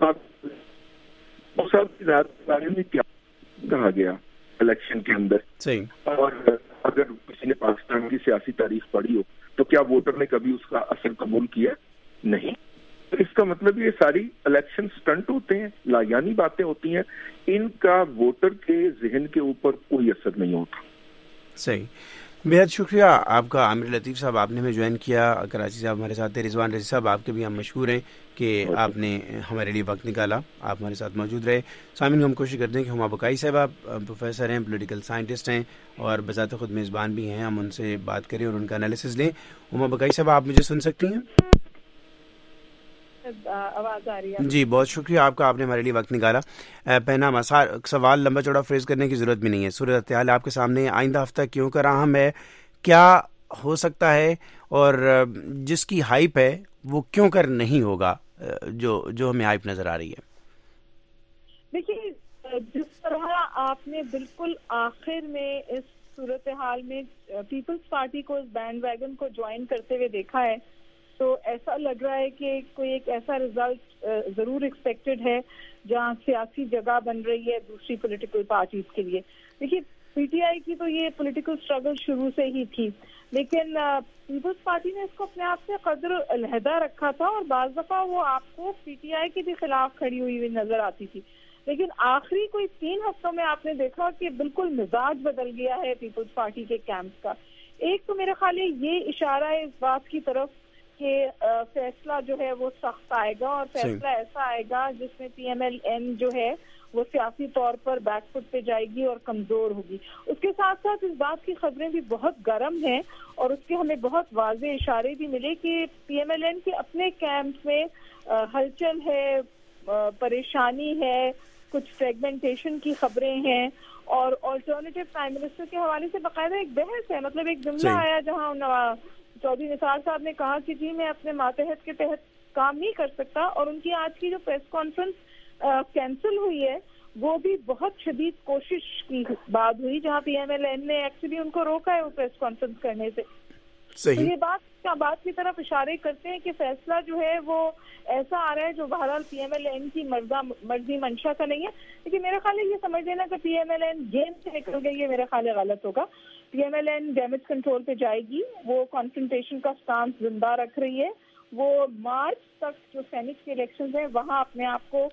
صاحب کی ذات کے بارے میں کیا کہا گیا الیکشن کے اندر, اور اگر کسی نے پاکستان کی سیاسی تاریخ پڑھی ہو تو کیا ووٹر نے کبھی اس کا اثر قبول کیا؟ نہیں. اس کا مطلب یہ ساری الیکشن سٹنٹ ہوتے ہیں, لایانی باتیں ہوتی ہیں, ان کا ووٹر کے ذہن کے اوپر کوئی اثر نہیں ہوتا.
صحیح, بہت شکریہ آپ کا عامر لطیف صاحب, آپ نے ہمیں جوائن کیا. کراچی سے آپ ہمارے ساتھ ہیں. رضوان رضی صاحب, آپ کے بھی ہم مشہور ہیں کہ آپ نے ہمارے لیے وقت نکالا, آپ ہمارے ساتھ موجود رہے. سامعین, ہم کوشش کرتے ہیں کہ ہما بقائی صاحب آپ پروفیسر ہیں, پولیٹیکل سائنٹسٹ ہیں اور بذات خود میزبان بھی ہیں, ہم ان سے بات کریں اور ان کا انالیسز لیں. ہما بقائی صاحب, آپ مجھے سن سکتی ہیں؟
آواز آ رہی ہے؟
جی, بہت شکریہ آپ کا, آپ نے ہمارے لیے وقت نکالا. پہنا سوال لمبا چوڑا فریز کرنے کی ضرورت بھی نہیں ہے. صورتحال آپ کے سامنے آئندہ ہفتہ کیوں کر اہم ہے, کیا ہو سکتا ہے, اور جس کی ہائپ ہے وہ کیوں کر نہیں ہوگا, جو ہمیں ہائپ نظر آ رہی ہے.
دیکھیے, جس طرح آپ نے بالکل آخر میں اس صورتحال میں پیپلز پارٹی کو اس بینڈ ویگن کو جوائن کرتے ہوئے دیکھا ہے, تو ایسا لگ رہا ہے کہ کوئی ایک ایسا رزلٹ ضرور ایکسپیکٹڈ ہے جہاں سیاسی جگہ بن رہی ہے دوسری پولیٹیکل پارٹیز کے لیے. دیکھیے, پی ٹی آئی کی تو یہ پولیٹیکل اسٹرگل شروع سے ہی تھی, لیکن پیپلز پارٹی نے اس کو اپنے آپ سے قدر علیحدہ رکھا تھا, اور بعض دفعہ وہ آپ کو پی ٹی آئی کے بھی خلاف کھڑی ہوئی نظر آتی تھی. لیکن آخری کوئی 3 ہفتوں میں آپ نے دیکھا کہ بالکل مزاج بدل گیا ہے پیپلز پارٹی کے کیمپ کا. ایک تو میرے خیال ہے یہ اشارہ ہے اس بات کی طرف کہ فیصلہ جو ہے وہ سخت آئے گا, اور فیصلہ ایسا آئے گا جس میں پی ایم ایل این جو ہے وہ سیاسی طور پر بیک فٹ پہ جائے گی اور کمزور ہوگی. اس کے ساتھ ساتھ اس بات کی خبریں بھی بہت گرم ہیں, اور اس کے ہمیں بہت واضح اشارے بھی ملے کہ پی ایم ایل این کے اپنے کیمپ میں ہلچل ہے, پریشانی ہے, کچھ فریگمنٹیشن کی خبریں ہیں, اور آلٹرنیٹیو پرائم منسٹر کے حوالے سے باقاعدہ ایک بحث ہے. مطلب ایک جملہ آیا جہاں چودھری نثار صاحب نے کہا کہ جی میں اپنے ماتحت کے تحت کام نہیں کر سکتا, اور ان کی آج کی جو پریس کانفرنس کینسل ہوئی ہے وہ بھی بہت شدید کوشش کی بعد ہوئی جہاں PMLN نے ایکچولی ان کو روکا ہے وہ پریس کانفرنس کرنے سے. تو یہ بات کی طرف اشارے کرتے ہیں کہ فیصلہ جو ہے وہ ایسا آ رہا ہے جو بہرحال PMLN کی مرضی منشا کا نہیں ہے. لیکن میرا خیال ہے یہ سمجھ لینا کہ PMLN گیم سے نکل گئی ہے، میرا خیال ہے غلط ہوگا. PMLN ڈیمیج کنٹرول پہ جائے گی، وہ کانفرنٹیشن کا سٹانس زندہ رکھ رہی ہے، وہ مارچ تک جو سینٹ کے الیکشنز ہیں وہاں اپنے آپ کو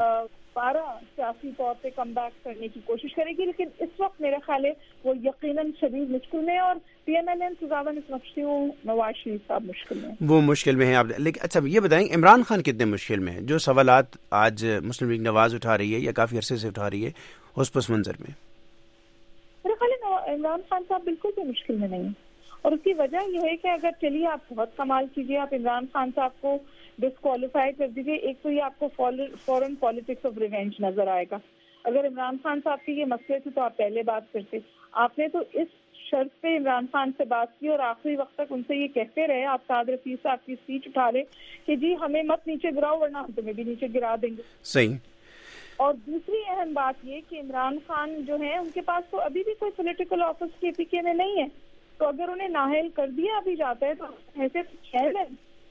سیاسی طور پہ کم بیک کرنے کی کوشش کرے گی. لیکن اس وقت میرا خیال ہے وہ یقیناً شدید مشکل میں، اور PMLN سے زیادہ میں سمجھتی ہوں نواز شریف صاحب مشکل میں، وہ
مشکل میں ہیں آپ. لیکن اچھا یہ بتائیں عمران خان کتنے مشکل میں ہیں؟ جو سوالات آج مسلم لیگ نواز اٹھا رہی ہے یا کافی عرصے سے اٹھا رہی ہے، اس پس منظر میں
میرا خیال ہے عمران خان صاحب بالکل بھی مشکل میں نہیں. اور اس کی وجہ یہ ہے کہ اگر چلیے آپ بہت کمال کیجیے، آپ عمران خان صاحب کو ڈسکوالیفائی کر دیجیے، ایک تو یہ آپ کو فورن پالیٹکس آف ریونج نظر آئے گا. اگر عمران خان صاحب کی یہ مسئلے تھے تو آپ پہلے بات کرتے. آپ نے تو اس شرط پہ عمران خان سے بات کی اور آخری وقت تک ان سے یہ کہتے رہے، آپ سعد رفیق صاحب کی اسپیچ اٹھا لیں کہ جی ہمیں مت نیچے گراؤ ورنہ ہم تمہیں بھی نیچے گرا دیں گے.
صحیح.
اور دوسری اہم بات یہ کہ عمران خان جو ہیں ان کے پاس تو ابھی بھی کوئی پولیٹیکل آفس KPK میں نہیں ہے، تو اگر انہیں نااہل کر دیا بھی جاتا ہے تو ایسے چیئرمین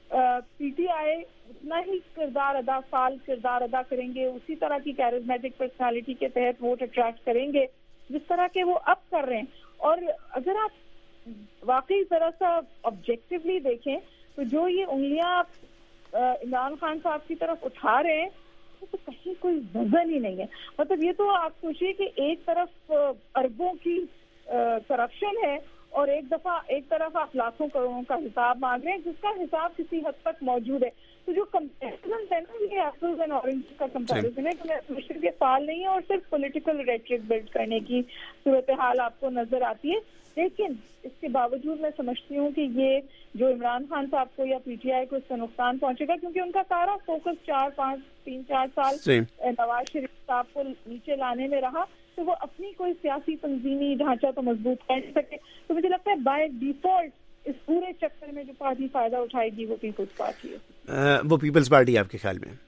PTI اتنا ہی فعال کردار ادا کریں گے، اسی طرح کی کیرزمیٹک پرسنالٹی کے تحت ووٹ اٹریکٹ کریں گے جس طرح کے وہ اب کر رہے ہیں. اور اگر آپ واقعی ذرا سا آبجیکٹولی دیکھیں تو جو یہ انگلیاں عمران خان صاحب کی طرف اٹھا رہے ہیں تو کہیں کوئی وزن ہی نہیں ہے. مطلب یہ تو آپ سوچیے کہ ایک طرف اربوں کی کرپشن ہے اور ایک طرف آپ لاکھوں کروڑوں کا حساب مانگ رہے ہیں جس کا حساب کسی حد تک موجود ہے. تو جو کمپیریزن ہے نا یہ ایپلز اینڈ اورنجز کا کمپیریزن ہے کہ مشکل کے فعال نہیں ہے اور صرف پولیٹیکل ریٹرک بلڈ کرنے کی صورتحال آپ کو نظر آتی ہے. لیکن اس کے باوجود میں سمجھتی ہوں کہ یہ جو عمران خان صاحب کو یا PTI کو اس سے نقصان پہنچے گا کیونکہ ان کا سارا فوکس 3-4 سال نواز شریف صاحب کو نیچے لانے میں رہا، تو وہ اپنی کوئی سیاسی تنظیمی ڈھانچہ تو مضبوط کر نہیں سکے. تو مجھے لگتا ہے بائی ڈیفالٹ اس پورے چکر میں جو پارٹی فائدہ اٹھائے گی وہ پیپلز پارٹی ہے.
وہ پیپلز پارٹی آپ کے خیال میں؟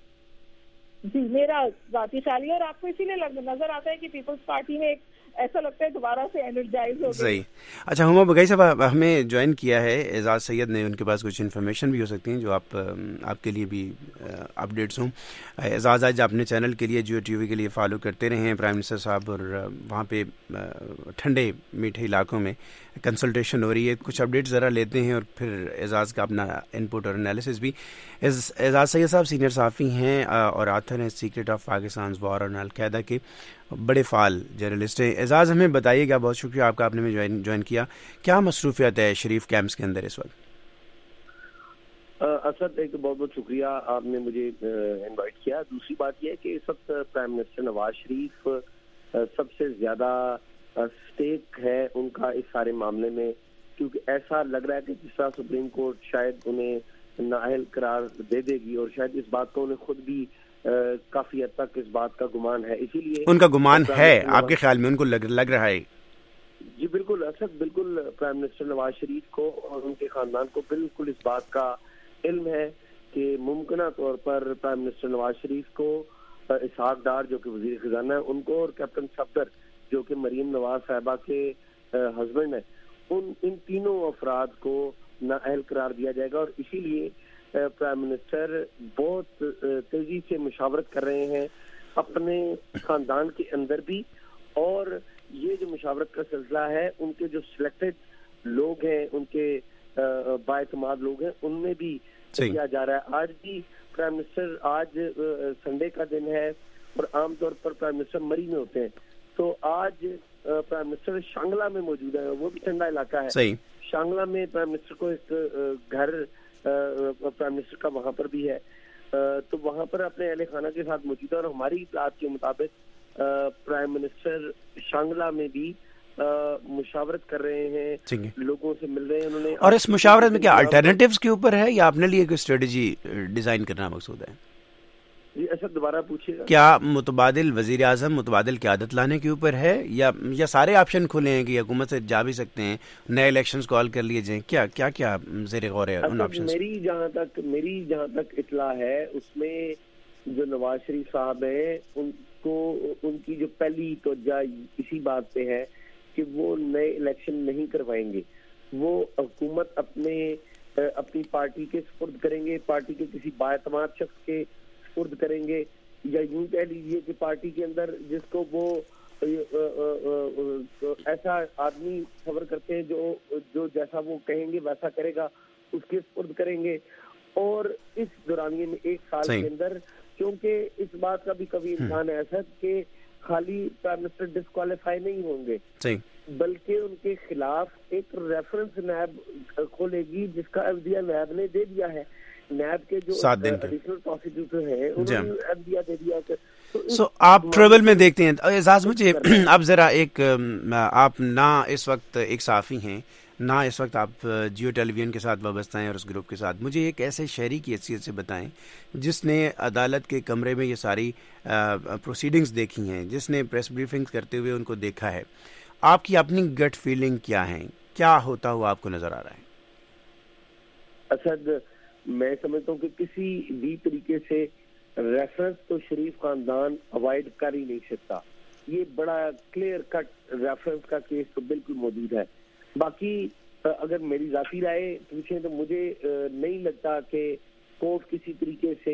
جی میرا ذاتی خیال ہے، اور آپ کو اسی لیے نظر آتا ہے کہ پیپلز پارٹی میں ایک ایسا لگتا ہے دوبارہ سے انرجائز ہو گئی.
صحیح. اچھا ہما بگائی صاحب ہمیں جوائن کیا ہے اعزاز سید نے، ان کے پاس کچھ انفارمیشن بھی ہو سکتی ہیں جو آپ کے لیے بھی اپڈیٹس ہوں. اعزاز آج اپنے چینل کے لیے جیو TV کے لیے فالو کرتے رہے ہیں پرائم منسٹر صاحب، اور وہاں پہ ٹھنڈے میٹھے علاقوں میں کنسلٹیشن ہو رہی ہے. کچھ اپڈیٹس ذرا لیتے ہیں اور پھر اعزاز کا اپنا انپٹ اور انالیسس بھی. اعزاز سید صاحب سینئر صحافی ہیں اور آتھر ہیں سیکرٹ آف پاکستان وار اور القاعدہ کے بڑے فعال جرنلسٹ ہیں. اعزاز ہمیں بتائیے گا، بہت شکریہ آپ کا آپ نے میں جوائن کیا، کیا مصروفیت ہے شریف کیمپس کے اندر اس وقت؟
اسد ایک بہت بہت شکریہ آپ نے مجھے انوائٹ کیا. دوسری بات یہ ہے کہ اس وقت پرائم منسٹر نواز شریف سب سے زیادہ اسٹیک ہے ان کا اس سارے معاملے میں، کیونکہ ایسا لگ رہا ہے کہ جس طرح سپریم کورٹ شاید انہیں نااہل قرار دے دے گی، اور شاید اس بات کو انہیں خود بھی کافی حد تک اس بات کا گمان ہے. اسی لیے
ان کا گمان ہے آپ کے خیال میں، ان کو لگ رہا ہے؟
جی بالکل اسد، بالکل پرائم منسٹر نواز شریف کو اور ان کے خاندان کو بالکل اس بات کا علم ہے کہ ممکنہ طور پر پرائم منسٹر نواز شریف کو، اسحاق ڈار جو کہ وزیر خزانہ ہے ان کو، اور کیپٹن صفدر جو کہ مریم نواز صاحبہ کے ہسبینڈ ہیں، ان تینوں افراد کو نااہل قرار دیا جائے گا. اور اسی لیے پرائم منسٹر بہت تیزی سے مشاورت کر رہے ہیں اپنے خاندان کے اندر بھی، اور یہ جو مشاورت کا سلسلہ ہے ان کے جو سلیکٹڈ لوگ ہیں، ان کے بااعتماد لوگ ہیں، ان میں بھی کیا جا رہا ہے. آج بھی پرائم منسٹر، آج سنڈے کا دن ہے اور عام طور پر پرائم منسٹر مری میں ہوتے ہیں، تو آج پرائم منسٹر شانگلہ میں موجود ہے، وہ بھی ٹھنڈا علاقہ ہے. شانگلہ میں پرائم منسٹر کو ایک گھر پرائم منسٹر کا وہاں پر بھی ہے، تو وہاں پر اپنے اہل خانہ کے ساتھ موجود ہے. اور ہماری اطلاعات کے مطابق پرائم منسٹر شانگلہ میں بھی مشاورت کر رہے ہیں، لوگوں سے مل رہے ہیں انہوں نے.
اور اس مشاورت میں کیا الٹرنیٹیوز کے اوپر ہے یا اپنے لیے کوئی اسٹریٹجی ڈیزائن کرنا مقصود ہے؟
جی ایسا دوبارہ پوچھیے گا.
کیا متبادل وزیر اعظم متبادل قیادت لانے کے اوپر ہے یا سارے آپشن کھلے ہیں کہ حکومت سے جا بھی سکتے ہیں، نئے الیکشنز کال کر لیے جائیں؟ کیا زیر غور ہے ان آپشنز؟
میری جہاں تک اطلاع ہے اس میں جو نواز شریف صاحب ہیں کو ان کی جو پہلی توجہ اسی بات پہ ہے کہ وہ نئے الیکشن نہیں کروائیں گے. وہ حکومت اپنی پارٹی کے سپرد کریں گے, پارٹی کے کسی بااعتماد شخص کے سپرد کریں گے, یا یوں کہہ لیجیے کہ پارٹی کے اندر جس کو وہ ایسا آدمی خبر کرتے ہیں جو جیسا وہ کہیں گے ویسا کرے گا, اس کے سپرد کریں گے. اور اس دورانیے میں ایک سال کے اندر, کیونکہ اس بات کا بھی کبھی امکان ہے ایسا کہ خالی پرائم منسٹر ڈسکوالیفائی نہیں ہوں گے, بلکہ ان کے خلاف ایک ریفرنس نیب کھولے گی جس کا عدیہ نیب نے دے دیا ہے. نیب کے جو ایڈیشنل پروسیکیوٹر ہیں انہوں نے عدیہ دے دیا.
آپ ٹریول میں دیکھتے ہیں اعزاز, مجھے اب ذرا ایک, آپ نہ اس وقت ایک صحافی ہیں, نہ اس وقت آپ جیو ٹیلی ویژن کے ساتھ وابستہ ہیں اور اس گروپ کے ساتھ, مجھے ایک ایسے شہری کی حیثیت سے بتائیں جس نے عدالت کے کمرے میں یہ ساری پروسیڈنگز دیکھی ہیں, جس نے پریس بریفنگ کرتے ہوئے ان کو دیکھا ہے, آپ کی اپنی گٹ فیلنگ کیا ہے, کیا ہوتا ہوا آپ کو نظر آ رہا ہے؟
اسد, میں سمجھتا ہوں کہ کسی بھی طریقے سے ریفرنس تو شریف خاندان اوائڈ کر ہی نہیں سکتا. یہ بڑا کلیئر کٹ ریفرنس کا کیس تو بالکل موجود ہے. باقی اگر میری ذاتی رائے پوچھیں تو مجھے نہیں لگتا کہ کورٹ کسی طریقے سے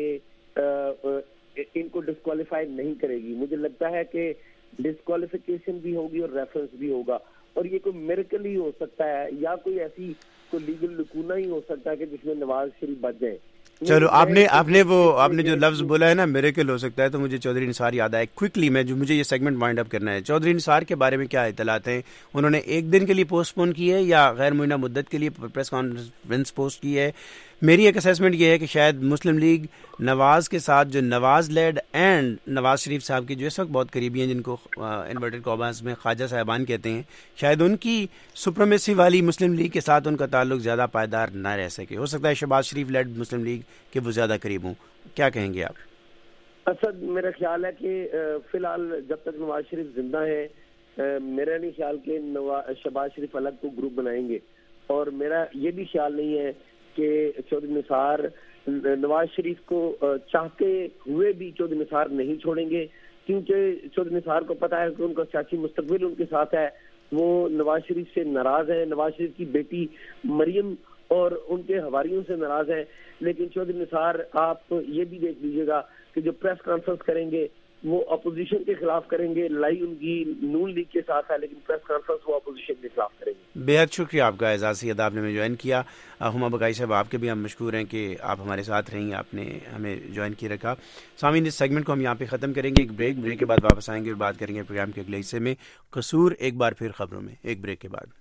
ان کو ڈسکوالیفائی نہیں کرے گی. مجھے لگتا ہے کہ ڈسکوالیفیکیشن بھی ہوگی اور ریفرنس بھی ہوگا, اور یہ کوئی میریکل ہی ہو سکتا ہے یا کوئی ایسی کوئی لیگل لکونہ ہی ہو سکتا ہے کہ جس میں نواز شریف بچ جائے.
چلو, آپ نے جو لفظ بولا ہے نا میریکل ہو سکتا ہے, تو مجھے چودھری نثار یاد آئے کوئکلی, مجھے یہ سیگمنٹ وائنڈ اپ کرنا ہے. چودھری نثار کے بارے میں کیا اطلاعات ہیں؟ انہوں نے ایک دن کے لیے پوسٹ پون کی ہے یا غیر معینہ مدت کے لیے پریس کانفرنس پوسٹ کی ہے؟ میری ایک اسیسمنٹ یہ ہے کہ شاید مسلم لیگ نواز کے ساتھ, جو نواز لیڈ اینڈ نواز شریف صاحب کی جو اس وقت بہت قریبی ہیں, جن کو انورٹڈ کاماز میں خواجہ صاحبان کہتے ہیں, شاید ان کی سپریمیسی والی مسلم لیگ کے ساتھ ان کا تعلق زیادہ پائیدار نہ رہ سکے. ہو سکتا ہے شہباز شریف لیڈ مسلم لیگ کے وہ زیادہ قریب ہوں. کیا کہیں گے آپ؟
اسد, میرا خیال ہے کہ فی الحال جب تک نواز شریف زندہ ہے, میرا نہیں خیال کہ شہباز شریف الگ کو گروپ بنائیں گے, اور میرا یہ بھی خیال نہیں ہے کہ چودھری نثار نواز شریف کو چاہتے ہوئے بھی چودھری نثار نہیں چھوڑیں گے, کیونکہ چودھری نثار کو پتا ہے کہ ان کا سیاسی مستقبل ان کے ساتھ ہے. وہ نواز شریف سے ناراض ہیں, نواز شریف کی بیٹی مریم اور ان کے حواریوں سے ناراض ہیں. لیکن چودھری نثار آپ یہ بھی دیکھ لیجیے گا کہ جو پریس کانفرنس کریں گے وہ اپوزیشن کے خلاف کریں گے. لڑائی ان کی نون لیگ کے ساتھ ہے, لیکن پریس کانفرنس وہ اپوزیشن کے خلاف کریں گے.
بے حد شکریہ آپ کا اعزازی اداب نے ہمیں جوائن کیا. ہما بقائی صاحب, آپ کے بھی ہم مشکور ہیں کہ آپ ہمارے ساتھ رہیں, آپ نے ہمیں جوائن کی رکھا. سامعین, اس سیگمنٹ کو ہم یہاں پہ ختم کریں گے. ایک بریک کے بعد واپس آئیں گے اور بات کریں گے پروگرام کے اگلے حصے میں قصور. ایک بار پھر خبروں میں, ایک بریک کے بعد.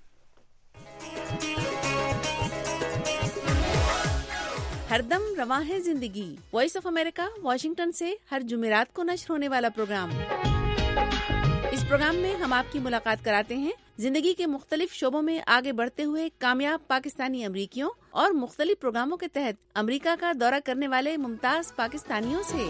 ہر دم رواں ہے زندگی. وائس آف امریکہ واشنگٹن سے ہر جمعرات کو نشر ہونے والا پروگرام. اس پروگرام میں ہم آپ کی ملاقات کراتے ہیں زندگی کے مختلف شعبوں میں آگے بڑھتے ہوئے کامیاب پاکستانی امریکیوں اور مختلف پروگراموں کے تحت امریکہ کا دورہ کرنے والے ممتاز پاکستانیوں سے.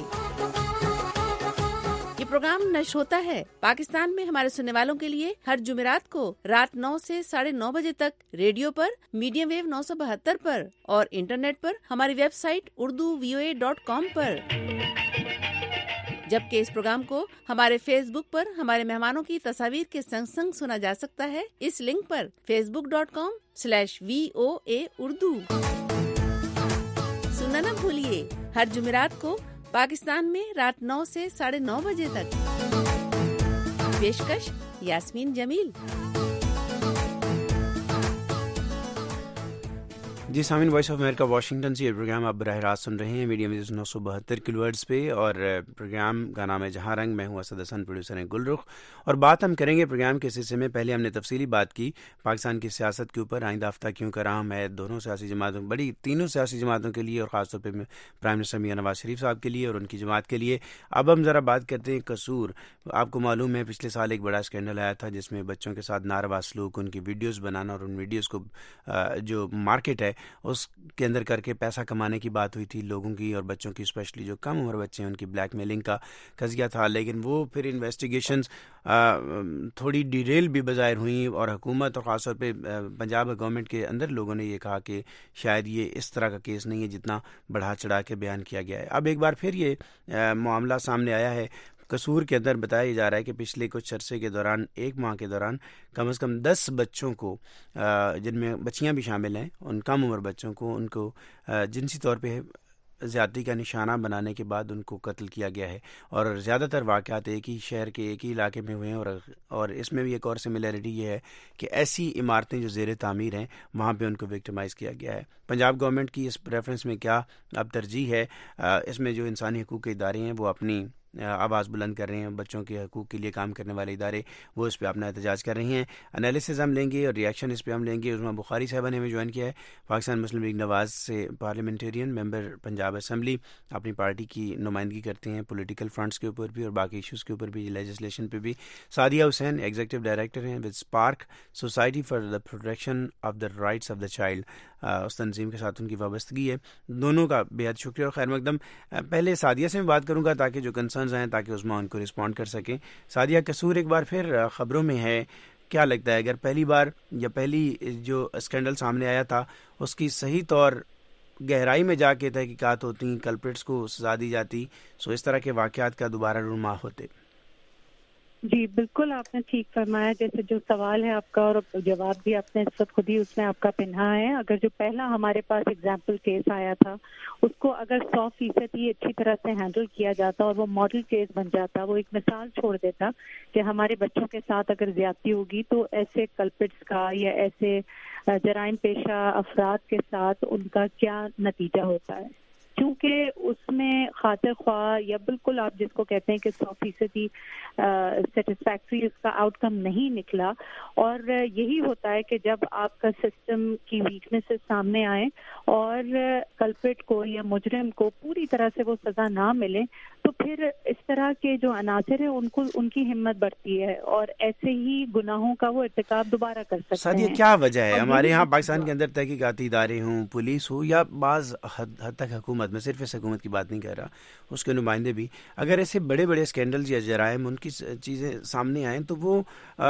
یہ پروگرام نشر ہوتا ہے پاکستان میں ہمارے سننے والوں کے لیے ہر جمعرات کو رات 9 سے 9:30 بجے تک ریڈیو پر, میڈیم ویو 972 پر, اور انٹرنیٹ پر ہماری ویب سائٹ urduvoa.com پر. جبکہ اس پروگرام کو ہمارے فیس بک پر ہمارے مہمانوں کی تصاویر کے سنگ سنگ سنا جا سکتا ہے اس لنک پر facebook.com/VOA Urdu. سننا نہ بھولیے, ہر جمعرات کو پاکستان میں رات 9 سے 9:30 بجے تک. پیشکش یاسمین جمیل.
جی سامعین, وائس آف امریکہ واشنگٹن سے یہ پروگرام آپ براہ راست سن رہے ہیں میڈیم ویو 972 کلو ہرٹز پہ, اور پروگرام کا نام ہے جہاں رنگ. میں ہوں اسد حسن, پروڈیوسر ہیں گل رخ, اور بات ہم کریں گے پروگرام کے سلسلے میں. پہلے ہم نے تفصیلی بات کی پاکستان کی سیاست کے اوپر, آئندہ ہفتہ کیوں کر اہم ہے دونوں سیاسی جماعتوں, تینوں سیاسی جماعتوں کے لیے, اور خاص طور پہ پرائم منسٹر میاں نواز شریف صاحب کے لیے اور ان کی جماعت کے لیے. اب ہم ذرا بات کرتے ہیں قصور. آپ کو معلوم ہے پچھلے سال ایک بڑا اسکینڈل آیا تھا جس میں بچوں کے ساتھ ناروا سلوک, ان کی ویڈیوز بنانا اور ان ویڈیوز کو جو مارکیٹ ہے اس کے اندر کر کے پیسہ کمانے کی بات ہوئی تھی لوگوں کی, اور بچوں کی, اسپیشلی جو کم عمر بچے ہیں ان کی بلیک میلنگ کا قضیہ تھا. لیکن وہ پھر انویسٹیگیشنز تھوڑی ڈیریل بھی بظاہر ہوئیں, اور حکومت اور خاص طور پہ پنجاب گورنمنٹ کے اندر لوگوں نے یہ کہا کہ شاید یہ اس طرح کا کیس نہیں ہے جتنا بڑھا چڑھا کے بیان کیا گیا ہے. اب ایک بار پھر یہ معاملہ سامنے آیا ہے. قصور کے اندر بتایا جا رہا ہے کہ پچھلے کچھ عرصے کے دوران، ایک ماہ کے دوران، کم از کم 10 بچوں کو، جن میں بچیاں بھی شامل ہیں، ان کم عمر بچوں کو، ان کو جنسی طور پہ زیادتی کا نشانہ بنانے کے بعد ان کو قتل کیا گیا ہے. اور زیادہ تر واقعات ایک ہی شہر کے ایک ہی علاقے میں ہوئے ہیں. اور اس میں بھی ایک اور سملیرٹی یہ ہے کہ ایسی عمارتیں جو زیر تعمیر ہیں وہاں پہ ان کو وکٹمائز کیا گیا ہے. پنجاب گورنمنٹ کی اس ریفرنس میں کیا اب ترجیح ہے؟ اس میں جو انسانی حقوق کے ادارے ہیں وہ اپنی آواز بلند کر رہے ہیں. بچوں کے حقوق کے لیے کام کرنے والے ادارے وہ اس پہ اپنا احتجاج کر رہے ہیں. انالیسز ہم لیں گے اور ریئیکشن اس پہ ہم لیں گے. عظمیٰ بخاری صاحبہ نے ہمیں جوائن کیا ہے، پاکستان مسلم لیگ نواز سے، پارلیمنٹرین ممبر پنجاب اسمبلی، اپنی پارٹی کی نمائندگی کرتے ہیں پولیٹیکل فرنٹس کے اوپر بھی اور باقی ایشوز کے اوپر بھی، لیجسلیشن پہ بھی. سعدیہ حسین ایگزیکٹو ڈائریکٹر ہیں with Sparc society for the protection of the rights of the child. اس تنظیم کے ساتھ ان کی وابستگی ہے. دونوں کا بے حد شکریہ اور خیر مقدم. پہلے سعدیہ سے میں بات کروں گا تاکہ جو کنسرنز ہیں تاکہ عظمیٰ ان کو رسپونڈ کر سکیں. سعدیہ، قصور ایک بار پھر خبروں میں ہے، کیا لگتا ہے اگر پہلی بار یا پہلی جو اسکینڈل سامنے آیا تھا اس کی صحیح طور گہرائی میں جا کے تحقیقات ہوتی، کلپریٹس کو سزا دی جاتی، سو اس طرح کے واقعات کا دوبارہ رونما ہوتے؟
جی بالکل، آپ نے ٹھیک فرمایا. جیسے جو سوال ہے آپ کا اور جواب بھی آپ نے اس وقت خود ہی اس میں آپ کا پنہا ہے. اگر جو پہلا ہمارے پاس ایگزامپل کیس آیا تھا اس کو اگر 100% ہی اچھی طرح سے ہینڈل کیا جاتا اور وہ ماڈل کیس بن جاتا، وہ ایک مثال چھوڑ دیتا کہ ہمارے بچوں کے ساتھ اگر زیادتی ہوگی تو ایسے کلپٹس کا یا ایسے جرائم پیشہ افراد کے ساتھ ان کا کیا نتیجہ ہوتا ہے. کیونکہ اس میں خاطر خواہ یا بالکل آپ جس کو کہتے ہیں کہ 100% سیٹسفیکٹری اس کا آؤٹ کم نہیں نکلا. اور یہی ہوتا ہے کہ جب آپ کا سسٹم کی ویکنیسز سامنے آئیں اور کلپریٹ کو یا مجرم کو پوری طرح سے وہ سزا نہ ملے تو پھر اس طرح کے جو عناصر ہیں ان کی ہمت بڑھتی ہے اور ایسے ہی گناہوں کا وہ ارتکاب دوبارہ کر سکتے ہیں.
سعدیہ، کیا وجہ ہے ہمارے یہاں پاکستان کے اندر تحقیقاتی ادارے ہوں، پولیس ہو یا بعض حد تک حکومت، میں صرف اس حکومت کی بات نہیں کہہ رہا، اس کے نمائندے بھی، اگر ایسے بڑے بڑے اسکینڈل یا جرائم ان کی چیزیں سامنے آئیں تو وہ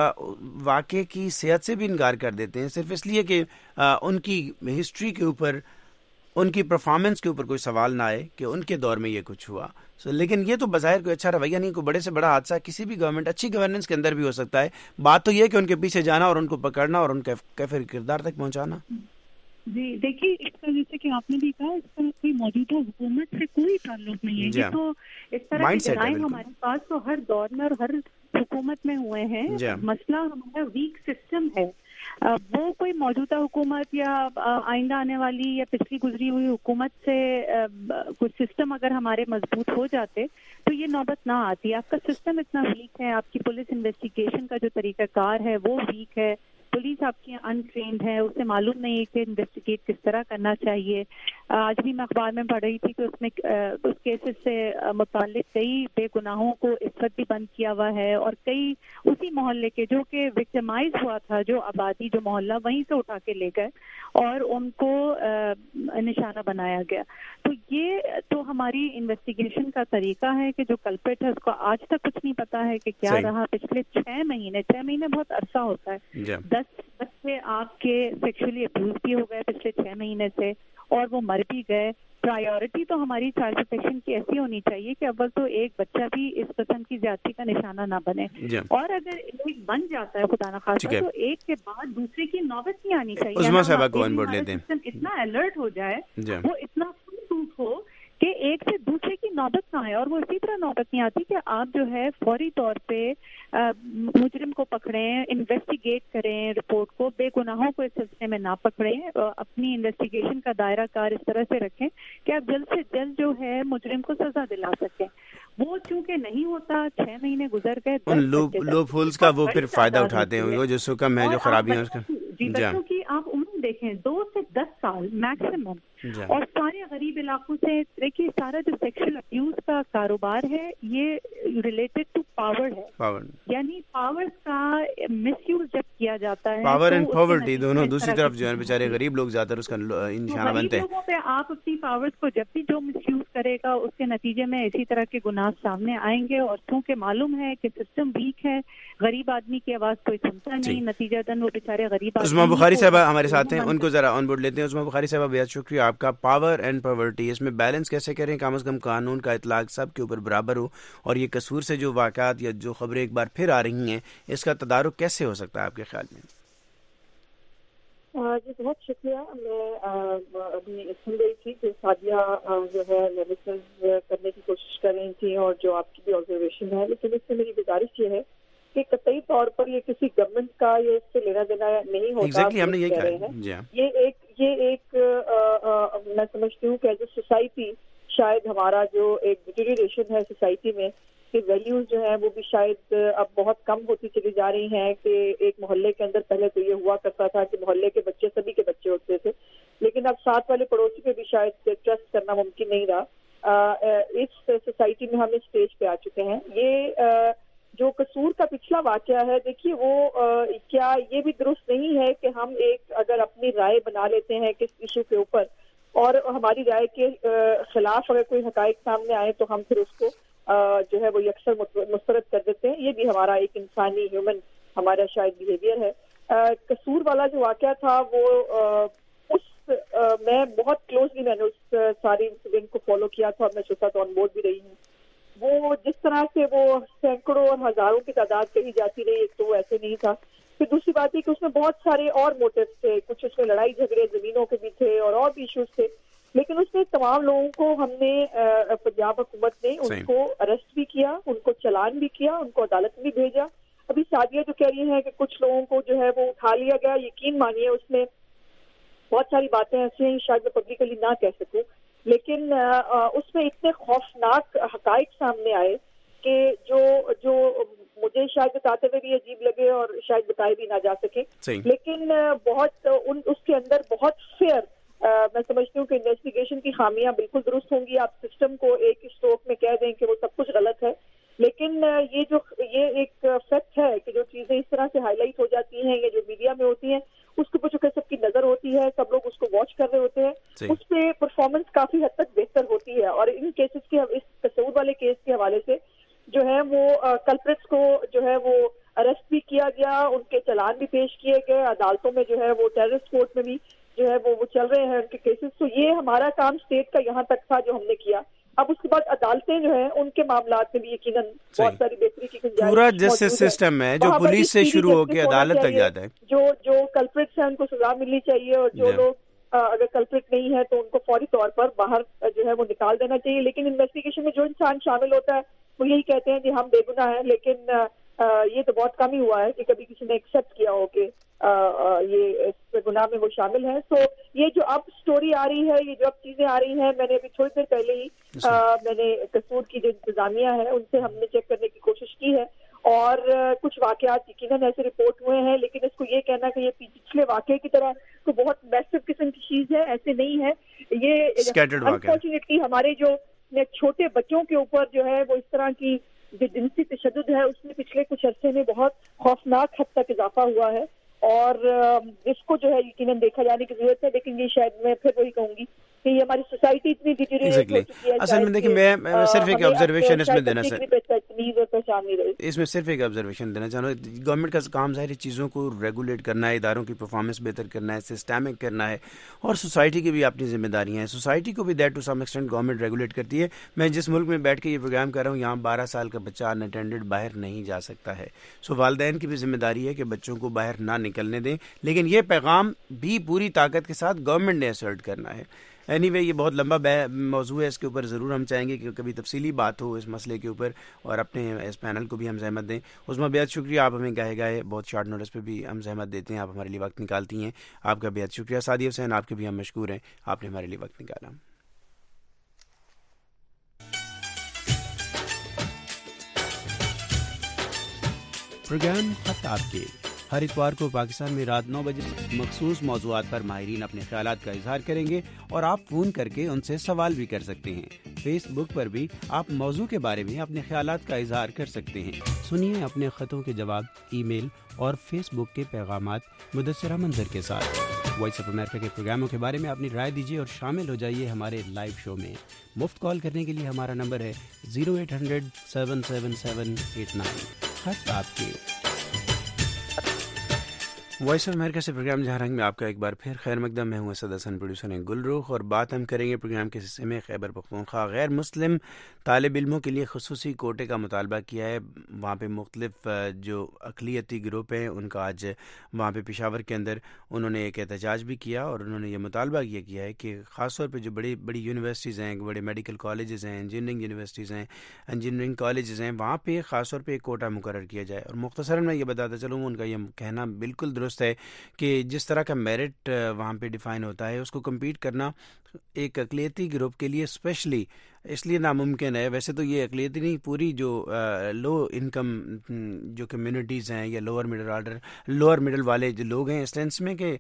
واقعے کی صحت سے بھی انکار کر دیتے ہیں صرف اس لیے کہ ان کی ہسٹری کے اوپر، ان کی پرفارمنس کے اوپر کوئی سوال نہ آئے کہ ان کے دور میں یہ کچھ ہوا. لیکن یہ تو بظاہر کوئی اچھا رویہ نہیں. کوئی بڑے سے بڑا حادثہ کسی بھی گورنمنٹ، اچھی گورننس کے اندر بھی ہو سکتا ہے. بات تو یہ کہ ان کے پیچھے جانا اور ان کو پکڑنا اور ان کے کیفر کردار تک پہنچانا.
جی دیکھیے، اس کا جیسے کہ آپ نے بھی کہا، اس کا کوئی موجودہ حکومت سے کوئی تعلق نہیں ہے. یہ تو اس طرح کے جرائم ہمارے پاس تو ہر دور میں اور ہر حکومت میں ہوئے ہیں. مسئلہ ہمارا ویک سسٹم ہے. وہ کوئی موجودہ حکومت یا آئندہ آنے والی یا پچھلی گزری ہوئی حکومت سے کچھ سسٹم اگر ہمارے مضبوط ہو جاتے تو یہ نوبت نہ آتی. آپ کا سسٹم اتنا ویک ہے، آپ کی پولیس انویسٹیگیشن کا جو طریقہ کار ہے وہ ویک ہے، پولیس آپ کی انٹرینڈ ہے، اسے معلوم نہیں ہے کہ انویسٹیگیٹ کس طرح کرنا چاہیے. آج بھی میں اخبار میں پڑھ رہی تھی کہ اس میں اس کیسز سے متعلق کئی بے گناہوں کو اس وقت بھی بند کیا ہوا ہے اور کئی اسی محلے کے جو کہ وکٹمائز ہوا تھا، جو آبادی، جو محلہ، وہیں سے اٹھا کے لے گئے اور ان کو نشانہ بنایا گیا. تو یہ تو ہماری انویسٹیگیشن کا طریقہ ہے کہ جو کلپریٹ ہے اس کو آج تک کچھ نہیں پتا ہے کہ کیا رہا. پچھلے 6 مہینے بہت عرصہ ہوتا ہے. 10 بچے آپ کے سیکشولی ابیوز بھی ہو گئے پچھلے 6 مہینے سے اور وہ مر بھی گئے. پرائیورٹی تو ہماری چائلڈ پروٹیکشن کی ایسی ہونی چاہیے کہ اول تو ایک بچہ بھی اس قسم کی زیادتی کا نشانہ نہ بنے، اور اگر ایک بن جاتا ہے خدا نخواستہ تو ایک کے بعد دوسرے کی نوبت نہیں آنی چاہیے. اتنا الرٹ ہو جائے، وہ اتنا فل پروف ہو کہ ایک سے دوسرے کی نوبت نہ آئے. اور وہ اسی طرح نوبت نہیں آتی کہ آپ جو ہے فوری طور پہ مجرم کو پکڑیں، انویسٹیگیٹ کریں رپورٹ کو، بے گناہوں کو اس سلسلے میں نہ پکڑیں، اپنی انویسٹیگیشن کا دائرہ کار اس طرح سے رکھیں کہ آپ جلد سے جلد جو ہے مجرم کو سزا دلا سکیں. وہ چونکہ نہیں ہوتا، 6 مہینے گزر گئے.
ان لوپ ہولز کا وہ پھر فائدہ اٹھاتے ہیں، وہ جو سکم ہے، جو خرابیاں اس کا.
جی بچوں کی آپ عمر دیکھیں 2 سے 10 سال میکسیمم. اور سارے غریب علاقوں سے دیکھیے، سارا جو سیکشل ابیوز کا کاروبار ہے یہ ریلیٹڈ ٹو پاور ہے، یعنی پاور کا مس یوز جب کیا جاتا ہے،
پاور اینڈ پاورٹی دونوں. دوسری طرف جو ہے بیچارے غریب لوگ زیادہ تر اس کا نشانہ بنتے ہیں.
لوگوں پہ آپ اپنی پاورز کو جب بھی جو مس یوز کرے گا اس کے نتیجے میں اسی طرح کے گناہ سامنے آئیں گے. اور چونکہ معلوم ہے کہ سسٹم ویک ہے، غریب آدمی کی آواز کوئی سنتا نہیں، نتیجہ دن وہ بیچارے غریب.
عظمیٰ بخاری صاحبہ ہمارے ساتھ ہیں، ان کو ذرا آن بورڈ لیتے ہیں. عظمیٰ بخاری صاحبہ بہت شکریہ آپ کا. پاور اینڈ پاورٹی، اس میں بیلنس کیسے کریں کہ کم قانون کا اطلاق سب کے اوپر برابر ہو، اور یہ قصور سے جو واقعات یا جو خبریں ایک بار پھر آ رہی ہیں اس کا تدارک کیسے ہو سکتا ہے آپ کے خیال میں؟
جی بہت شکریہ. میں ابھی سن رہی تھی کہ سعدیہ جو ہے انالیسز کرنے کی کوشش کر رہی تھیں اور جو آپ کی بھی آبزرویشن ہے، لیکن اس سے میری گزارش یہ ہے کہ قطعی طور پر یہ کسی گورنمنٹ کا یہ اس سے لینا دینا نہیں ہوتا.
ہم نے یہ کہا
یہ ایک میں سمجھتی ہوں کہ ایز اے سوسائٹی شاید ہمارا جو ایک ڈیٹیریشن ہے سوسائٹی میں کہ ویلیوز جو ہیں وہ بھی شاید اب بہت کم ہوتی چلی جا رہی ہیں. کہ ایک محلے کے اندر پہلے تو یہ ہوا کرتا تھا کہ محلے کے بچے سبھی کے بچے ہوتے تھے، لیکن اب ساتھ والے پڑوسی پہ بھی شاید ٹرسٹ کرنا ممکن نہیں رہا. اس سوسائٹی میں ہم اس اسٹیج پہ آ چکے ہیں. یہ جو قصور کا پچھلا واقعہ ہے، دیکھیے وہ کیا یہ بھی درست نہیں ہے کہ ہم ایک اگر اپنی رائے بنا لیتے ہیں کس ایشو کے اوپر اور ہماری رائے کے خلاف اگر کوئی حقائق سامنے آئے تو ہم پھر اس کو جو ہے وہ یکسر مسترد کر دیتے ہیں. یہ بھی ہمارا ایک انسانی ہیومن ہمارا شاید بیہیویئر ہے. قصور والا جو واقعہ تھا وہ میں بہت کلوزلی میں نے اس ساری انسیڈنٹ کو فالو کیا تھا اور میں اس ساتھ آن بورڈ بھی رہی ہوں. وہ جس طرح سے وہ سینکڑوں اور ہزاروں کی تعداد کہی جاتی رہی، ایک تو وہ ایسے نہیں تھا. پھر دوسری بات یہ کہ اس میں بہت سارے اور موٹیو تھے، کچھ اس میں لڑائی جھگڑے زمینوں کے بھی تھے اور بھی ایشوز تھے. لیکن اس میں تمام لوگوں کو ہم نے پنجاب حکومت نے ان کو اریسٹ بھی کیا، ان کو چلان بھی کیا، ان کو عدالت بھی بھیجا. ابھی سعدیہ جو کہہ رہی ہیں کہ کچھ لوگوں کو جو ہے وہ اٹھا لیا گیا، یقین مانیے اس میں بہت ساری باتیں ایسی ہیں شاید میں پبلکلی نہ کہہ سکوں، لیکن اس میں اتنے خوفناک حقائق سامنے آئے کہ جو مجھے شاید بتاتے ہوئے بھی عجیب لگے اور شاید بتائے بھی نہ جا سکے. لیکن بہت اس کے اندر بہت فیئر میں سمجھتی ہوں کہ انویسٹیگیشن کی خامیاں بالکل درست ہوں گی. آپ سسٹم کو ایک اسٹروک میں کہہ دیں کہ وہ سب کچھ غلط ہے، لیکن یہ ایک فیکٹ ہے کہ جو چیزیں اس طرح سے ہائی لائٹ ہو جاتی ہیں یا جو میڈیا میں ہوتی ہیں اس کے اوپر سب کی نظر ہوتی ہے، سب لوگ اس کو واچ کر رہے ہوتے ہیں، اس پہ پرفارمنس کافی حد تک بہتر ہوتی ہے. اور ان کیسز کے اس قصور والے کیس کے حوالے سے جو ہے وہ کلپریٹس کو جو ہے وہ اریسٹ بھی کیا گیا، ان کے چلان بھی پیش کیے گئے، عدالتوں میں جو ہے وہ ٹیررسٹ کورٹ میں بھی جو ہے وہ چل رہے ہیں ان کے کیسز. تو یہ ہمارا کام اسٹیٹ کا یہاں تک تھا جو ہم نے کیا. اب اس کے بعد عدالتیں جو ہیں ان کے معاملات میں بھی یقیناً بہت ساری بہتری کی گنجائش
پورا جسٹس سسٹم ہے جو پولیس سے شروع ہو کے عدالت تک جاتا ہے.
جو کلپریٹس ہیں ان کو سزا ملنی چاہیے اور جو لوگ اگر کلپریٹ نہیں ہے تو ان کو فوری طور پر باہر جو ہے وہ نکال دینا چاہیے. لیکن انویسٹیگیشن میں جو انسان شامل ہوتا ہے وہ یہی کہتے ہیں کہ ہم بے گناہ ہیں، لیکن یہ تو بہت کم ہی ہوا ہے کہ کبھی کسی نے ایکسیپٹ کیا ہو کہ یہ اس گناہ میں وہ شامل ہیں. تو یہ جو اب سٹوری آ رہی ہے، یہ جو اب چیزیں آ رہی ہیں، میں نے ابھی تھوڑی دیر پہلے ہی میں نے قصور کی جو انتظامیہ ہے ان سے ہم نے چیک کرنے کی کوشش کی ہے اور کچھ واقعات یقیناً ایسے رپورٹ ہوئے ہیں، لیکن اس کو یہ کہنا کہ یہ پچھلے واقعے کی طرح تو بہت میسو قسم کی چیز ہے، ایسے نہیں ہے. یہ انفارچونیٹلی ہمارے جو چھوٹے بچوں کے اوپر جو ہے وہ اس طرح کی جو جنسی تشدد ہے اس میں پچھلے کچھ عرصے میں بہت خوفناک حد تک اضافہ ہوا ہے اور اس کو جو ہے یقیناً دیکھا جانے کی ضرورت ہے. لیکن یہ شاید میں پھر وہی کہوں گی کہ یہ ہماری سوسائٹی اتنی ڈیٹیریٹ ہو چکی ہے.
اصل میں دیکھیں میں صرف ایک آبزرویشن اس میں دینا چاہوں گا. گورنمنٹ کا کام ظاہر چیزوں کو ریگولیٹ کرنا ہے، اداروں کی پرفارمنس بہتر کرنا ہے، سسٹمک کرنا ہے، اور سوسائٹی کی بھی اپنی ذمہ داریاں ہیں. سوسائٹی کو بھی that to some extent government regulate کرتی ہے. میں جس ملک میں بیٹھ کے یہ پروگرام کر رہا ہوں یہاں 12 سال کا بچہ ان اٹینڈڈ باہر نہیں جا سکتا ہے. سو والدین کی بھی ذمہ داری ہے کہ بچوں کو باہر نہ نکلنے دیں، لیکن یہ پیغام بھی پوری طاقت کے ساتھ گورنمنٹ نے اسرٹ کرنا ہے. اینی وے یہ بہت لمبا موضوع ہے، اس کے اوپر ضرور ہم چاہیں گے کہ کبھی تفصیلی بات ہو اس مسئلے کے اوپر اور اپنے اس پینل کو بھی ہم زحمت دیں. عظمیٰ بہت شکریہ، آپ ہمیں گاہے بہت شارٹ نوٹس پہ بھی ہم زحمت دیتے ہیں، آپ ہمارے لیے وقت نکالتی ہیں، آپ کا بہت شکریہ. سعدیہ حسین آپ کے بھی ہم مشکور ہیں، آپ نے ہمارے لیے وقت نکالا. پروگرام خط آپ کے ہر اتوار کو پاکستان میں رات 9 بجے مخصوص موضوعات پر ماہرین اپنے خیالات کا اظہار کریں گے اور آپ فون کر کے ان سے سوال بھی کر سکتے ہیں. فیس بک پر بھی آپ موضوع کے بارے میں اپنے خیالات کا اظہار کر سکتے ہیں. سنیے اپنے خطوں کے جواب ای میل اور فیس بک کے پیغامات مدثرہ منظر کے ساتھ. وائس آف امریکہ کے پروگراموں کے بارے میں اپنی رائے دیجیے اور شامل ہو جائیے ہمارے لائیو شو میں. مفت کال کرنے کے لیے ہمارا نمبر ہے 0800-777-89. خط آپ کے. وائس آف امریکہ سے پروگرام جہاں رنگ میں آپ کا ایک بار پھر خیر مقدم. میں ہوں اسد حسن, پروڈیوسر ہیں گل رخ, اور بات ہم کریں گے پروگرام کے حصے میں خیبر پختونخوا غیر مسلم طالب علموں کے لیے خصوصی کوٹے کا مطالبہ کیا ہے. وہاں پہ مختلف جو اقلیتی گروپ ہیں ان کا آج وہاں پہ پشاور کے اندر انہوں نے ایک احتجاج بھی کیا, اور انہوں نے یہ مطالبہ یہ کیا ہے کہ خاص طور پہ جو بڑی بڑی یونیورسٹیز ہیں, بڑے میڈیکل کالجز ہیں, انجینئرنگ یونیورسٹیز ہیں, انجینئرنگ کالجز ہیں, وہاں پہ خاص طور پہ ایک کوٹا مقرر کیا جائے. اور مختصراً میں یہ بتاتا چلوں, ان کا یہ کہنا بالکل درست ہے کہ جس طرح کا میرٹ وہاں پہ ڈیفائن ہوتا ہے اس کو کمپیٹ کرنا ایک اقلیتی گروپ کے لیے اسپیشلی اس لیے ناممکن ہے. ویسے تو یہ اقلیتی نہیں, پوری جو لو انکم جو کمیونٹیز ہیں یا لوور مڈل والے جو لوگ ہیں, اس سینس میں کہ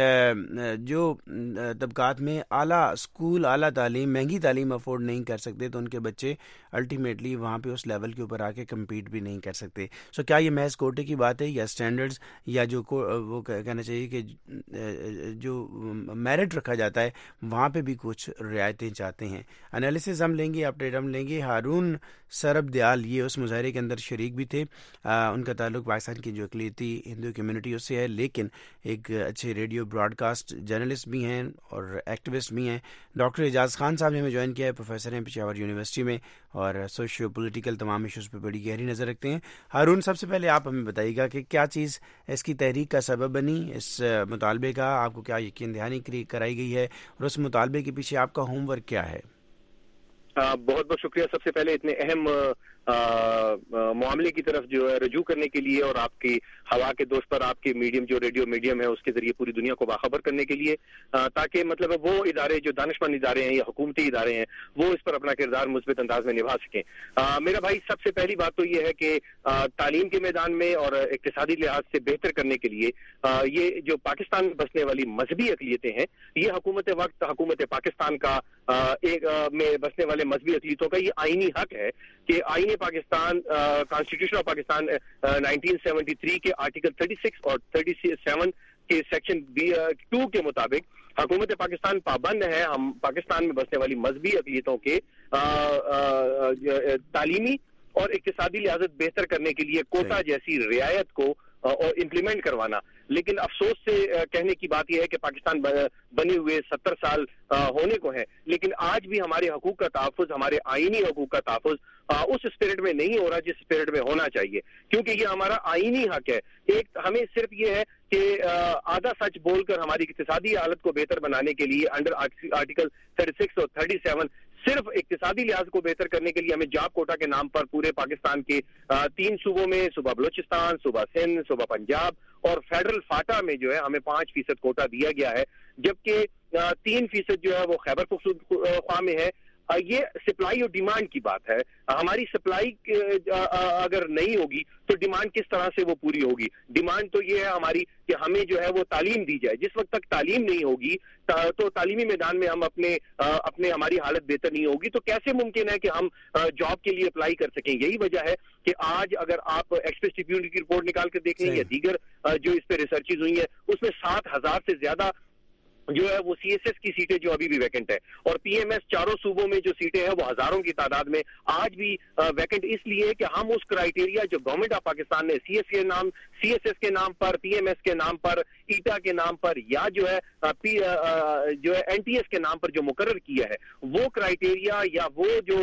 جو طبقات میں اعلیٰ اسکول, اعلیٰ تعلیم, مہنگی تعلیم افورڈ نہیں کر سکتے, تو ان کے بچے الٹیمیٹلی وہاں پہ اس لیول کے اوپر آ کے کمپیٹ بھی نہیں کر سکتے. سو کیا یہ محض کوٹے کی بات ہے یا اسٹینڈرڈز یا جو وہ کہنا چاہیے کہ جو میرٹ رکھا جاتا ہے وہاں پہ بھی کچھ رعایتیں چاہتے ہیں. انالیسز ہم لیں گے, اپڈیٹ ہم لیں گے. ہارون سرب دیال یہ اس مظاہرے کے اندر شریک بھی تھے, ان کا تعلق پاکستان کی جو اقلیتی ہندو کمیونٹی اس سے ہے, لیکن ایک اچھے ریڈیو براڈ کاسٹ جرنلسٹ بھی ہیں اور ایکٹیوسٹ بھی ہیں. ڈاکٹر اعجاز خان صاحب نے ہمیں جوائن کیا ہے, پروفیسر ہیں پشاور یونیورسٹی میں اور سوشیو پولیٹیکل تمام ایشوز پہ بڑی گہری نظر رکھتے ہیں. ہارون, سب سے پہلے آپ ہمیں بتائیے گا کہ کیا چیز اس کی تحریک کا سبب بنی, اس مطالبے کا آپ کو کیا یقین دہانی کرائی گئی ہے, اور اس مطالبے کے پیچھے آپ کا ہوم ورک کیا ہے؟
بہت بہت شکریہ سب سے پہلے اتنے اہم معاملے کی طرف جو ہے رجوع کرنے کے لیے, اور آپ کی ہوا کے دوست پر آپ کے میڈیم جو ریڈیو میڈیم ہے اس کے ذریعے پوری دنیا کو باخبر کرنے کے لیے, تاکہ مطلب وہ ادارے جو دانشمند ادارے ہیں یا حکومتی ادارے ہیں وہ اس پر اپنا کردار مثبت انداز میں نبھا سکیں. میرا بھائی, سب سے پہلی بات تو یہ ہے کہ تعلیم کے میدان میں اور اقتصادی لحاظ سے بہتر کرنے کے لیے یہ جو پاکستان میں بسنے والی مذہبی اقلیتیں ہیں, یہ حکومت پاکستان کا میں بسنے والے مذہبی اقلیتوں کا یہ آئینی حق ہے کہ آئین پاکستان, کانسٹیٹیوشن آف پاکستان 1973 کے آرٹیکل 36 اور 37 کے سیکشن 2 کے مطابق حکومت پاکستان پابند ہے ہم پاکستان میں بسنے والی مذہبی اقلیتوں کے تعلیمی اور اقتصادی لحاظت بہتر کرنے کے لیے کوٹا جیسی رعایت کو اور امپلیمنٹ کروانا. لیکن افسوس سے کہنے کی بات یہ ہے کہ پاکستان بنے ہوئے 70 سال ہونے کو ہے, لیکن آج بھی ہمارے حقوق کا تحفظ, ہمارے آئینی حقوق کا تحفظ اس اسپرٹ میں نہیں ہو رہا جس اسپرٹ میں ہونا چاہیے, کیونکہ یہ ہمارا آئینی حق ہے. ایک ہمیں صرف یہ ہے کہ آدھا سچ بول کر ہماری اقتصادی حالت کو بہتر بنانے کے لیے انڈر آرٹیکل 36 اور 37 صرف اقتصادی لحاظ کو بہتر کرنے کے لیے ہمیں جاب کوٹا کے نام پر پورے پاکستان کے 3 صوبوں میں, صوبہ بلوچستان, صوبہ سندھ, صوبہ پنجاب اور فیڈرل فاٹا میں جو ہے ہمیں 5% کوٹا دیا گیا ہے, جبکہ 3% جو ہے وہ خیبر پختونخوا میں ہے. یہ سپلائی اور ڈیمانڈ کی بات ہے. ہماری سپلائی اگر نہیں ہوگی تو ڈیمانڈ کس طرح سے وہ پوری ہوگی؟ ڈیمانڈ تو یہ ہے ہماری کہ ہمیں جو ہے وہ تعلیم دی جائے. جس وقت تک تعلیم نہیں ہوگی تو تعلیمی میدان میں ہم اپنے ہماری حالت بہتر نہیں ہوگی, تو کیسے ممکن ہے کہ ہم جاب کے لیے اپلائی کر سکیں؟ یہی وجہ ہے کہ آج اگر آپ ایکسپریس ٹریبیون کی رپورٹ نکال کر دیکھیں یا دیگر جو اس پہ ریسرچز ہوئی ہیں, اس میں 7,000 سے زیادہ جو ہے وہ سی ایس ایس کی سیٹیں جو ابھی بھی ویکنٹ ہے, اور پی ایم ایس چاروں صوبوں میں جو سیٹیں ہیں وہ ہزاروں کی تعداد میں آج بھی ویکنٹ اس لیے کہ ہم اس کرائیٹیریا جو گورنمنٹ آف پاکستان نے سی ایس ایس کے نام پر, پی ایم ایس کے نام پر, ایٹا کے نام پر یا جو ہے این ٹی ایس کے نام پر جو مقرر کیا ہے, وہ کرائیٹیریا یا وہ جو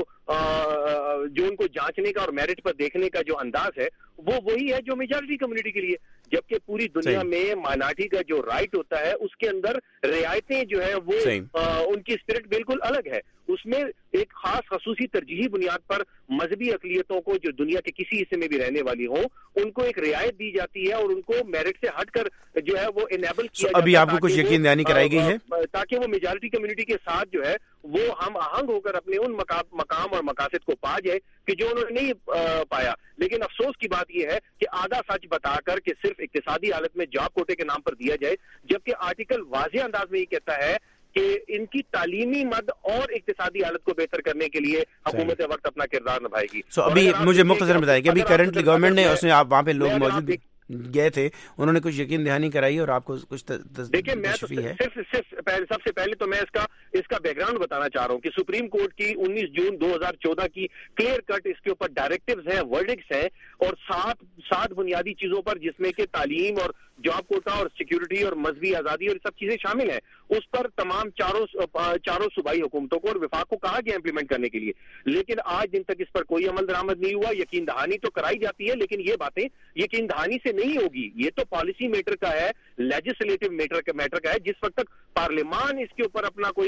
ان کو جانچنے کا اور میرٹ پر دیکھنے کا جو انداز ہے وہ وہی ہے جو میجارٹی کمیونٹی کے لیے, جبکہ پوری دنیا میں مائنارٹی کا جو رائٹ ہوتا ہے اس کے اندر رعایتیں جو ہے وہ ان کی اسپرٹ بالکل الگ ہے. اس میں ایک خاص خصوصی ترجیحی بنیاد پر مذہبی اقلیتوں کو جو دنیا کے کسی حصے میں بھی رہنے والی ہوں ان کو ایک رعایت دی جاتی ہے اور ان کو میرٹ سے ہٹ کر جو ہے وہ انیبل کیا جاتا ہے.
ابھی آپ کو کچھ یقین دہانی کرائی گئی ہے
تاکہ وہ میجارٹی کمیونٹی کے ساتھ جو ہے وہ ہم آہنگ ہو کر اپنے ان مقام اور مقاصد کو پا جائے کہ جو انہوں نے نہیں پایا. لیکن افسوس کی بات یہ ہے کہ آدھا سچ بتا کر کہ صرف اقتصادی حالت میں جاب کوٹے کے نام پر دیا جائے, جبکہ آرٹیکل واضح انداز میں یہ کہتا ہے کہ ان کی تعلیمی مد اور اقتصادی حالت کو بہتر کرنے کے لیے حکومت وقت اپنا کردار نبھائے گی.
ابھی مجھے مختصر بتائیں کہ ابھی کرنٹلی گورنمنٹ نے اس میں آپ وہاں پہ لوگ موجود گئے تھے, انہوں نے کچھ یقین دہانی کرائی اور آپ کو کچھ
دیکھیں, میں سب سے پہلے تو میں اس کا بیک گراؤنڈ بتانا چاہ رہا ہوں کہ سپریم کورٹ کی 19 جون 2014 کی کلیئر کٹ اس کے اوپر ڈائریکٹیوز ہیں, ورڈکٹس ہیں اور 7 بنیادی چیزوں پر, جس میں کہ تعلیم اور جاب کوٹا اور سیکیورٹی اور مذہبی آزادی اور سب چیزیں شامل ہیں. اس پر تمام چاروں صوبائی حکومتوں کو اور وفاق کو کہا گیا امپلیمنٹ کرنے کے لیے, لیکن آج دن تک اس پر کوئی عمل درآمد نہیں ہوا. یقین دہانی تو کرائی جاتی ہے, لیکن یہ باتیں یقین دہانی سے نہیں ہوگی. یہ تو پالیسی میٹر کا ہے, لیجسلیٹو میٹر کا ہے. جس وقت تک پارلیمان اس کے اوپر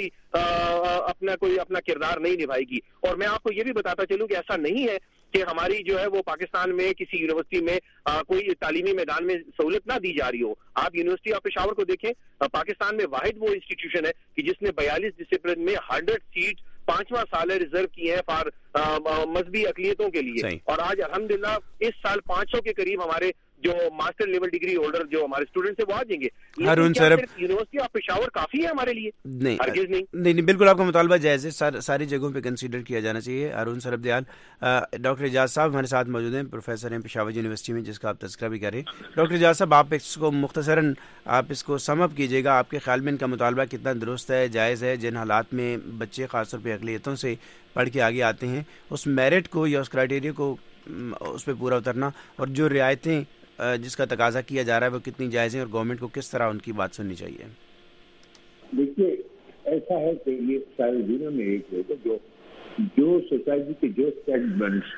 اپنا کردار نہیں نبھائے گی. اور میں آپ کو یہ بھی بتاتا چلوں کہ ایسا نہیں ہے کہ ہماری جو ہے وہ پاکستان میں کسی یونیورسٹی میں کوئی تعلیمی میدان میں سہولت نہ دی جا رہی ہو. آپ یونیورسٹی آف پشاور کو دیکھیں, پاکستان میں واحد وہ انسٹیٹیوشن ہے کہ جس نے 42 ڈسپلن میں 100 سیٹ 5واں سال ریزرو کی ہیں فار مذہبی اقلیتوں کے لیے. اور آج الحمدللہ اس سال 500 کے قریب ہمارے جو ماسٹر لیول ڈگری ہولڈر جو ہمارے اسٹوڈنٹس ہیں وہ آ جائیں گے.
ہارون صاحب,
یونیورسٹی آف پشاور کافی ہے ہمارے لیے؟
نہیں, بالکل آپ کا مطالبہ جائز ہے, ساری جگہوں پہ کنسیڈر کیا جانا چاہیے. ہارون صاحب دیال, ڈاکٹر اعجاز صاحب ہمارے ساتھ موجود ہیں, پروفیسر ہیں پشاور یونیورسٹی میں, جس کا آپ تذکرہ بھی کریں. ڈاکٹر اعجاز صاحب, آپ اس کو مختصراً آپ اس کو سم اپ کیجیے گا. آپ کے خیال میں ان کا مطالبہ کتنا درست ہے, جائز ہے؟ جن حالات میں بچے خاص طور پہ اقلیتوں سے پڑھ کے آگے آتے ہیں, اس میرٹ کو یا اس کرائٹیریا کو اس پہ پورا اترنا, اور جو رعایتیں جس کا تقاضا کیا جا رہا ہے وہ کتنی جائز ہیں, اور گورنمنٹ کو کس طرح ان کی بات سننی چاہیے؟
دیکھیے, ایسا ہے کہ یہ ساری دنیا میں ایک ہے جو سوسائٹی کے جو سیگمنٹس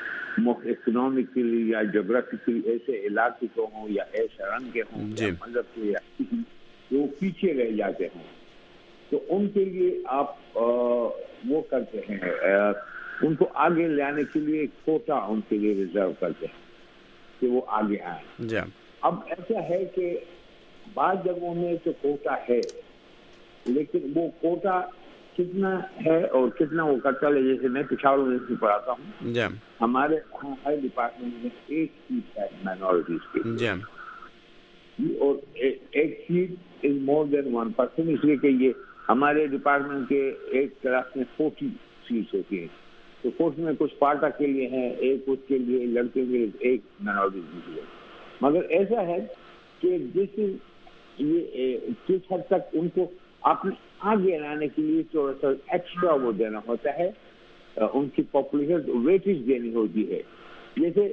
اکنامکلی یا جغرافکلی ایسے علاقے کو ہوں یا ایسے رنگ کے ہوں یا مذہب کے یا جو پیچھے رہ جاتے ہوں, تو ان کے لیے آپ وہ کرتے ہیں, ان کو آگے لانے کے لیے ایک کوٹا ان کے لیے ریزرو کرتے ہیں کہ وہ آگے آئیں. اب ایسا ہے کہ بعض جگہوں میں تو کوٹا ہے, لیکن وہ کوٹا کتنا ہے اور کتنا وہ کرتا ہے. جیسے میں پشاور یونیورسٹی پڑھاتا ہوں, ہمارے ہر ڈپارٹمنٹ میں 1 سیٹ ہے مائنورٹیز کی, اور 1 سیٹ از مور دین 1%, اس لیے کہ یہ ہمارے ڈپارٹمنٹ کے ایک کلاس میں 40 سیٹس ہوتی ہیں. تو کورس میں کچھ پارٹا کے لیے ہیں, ایک اس کے لیے لڑکے کے لیے, ایک مائنورٹیز کے لیے. مگر ایسا ہے کہ یہ کس حد تک ان کو اپنے آگے لانے کے لیے تھوڑا سا ایکسٹرا وہ دینا ہوتا ہے, ان کی پاپولیشن ویٹیج دینی ہوتی ہے. جیسے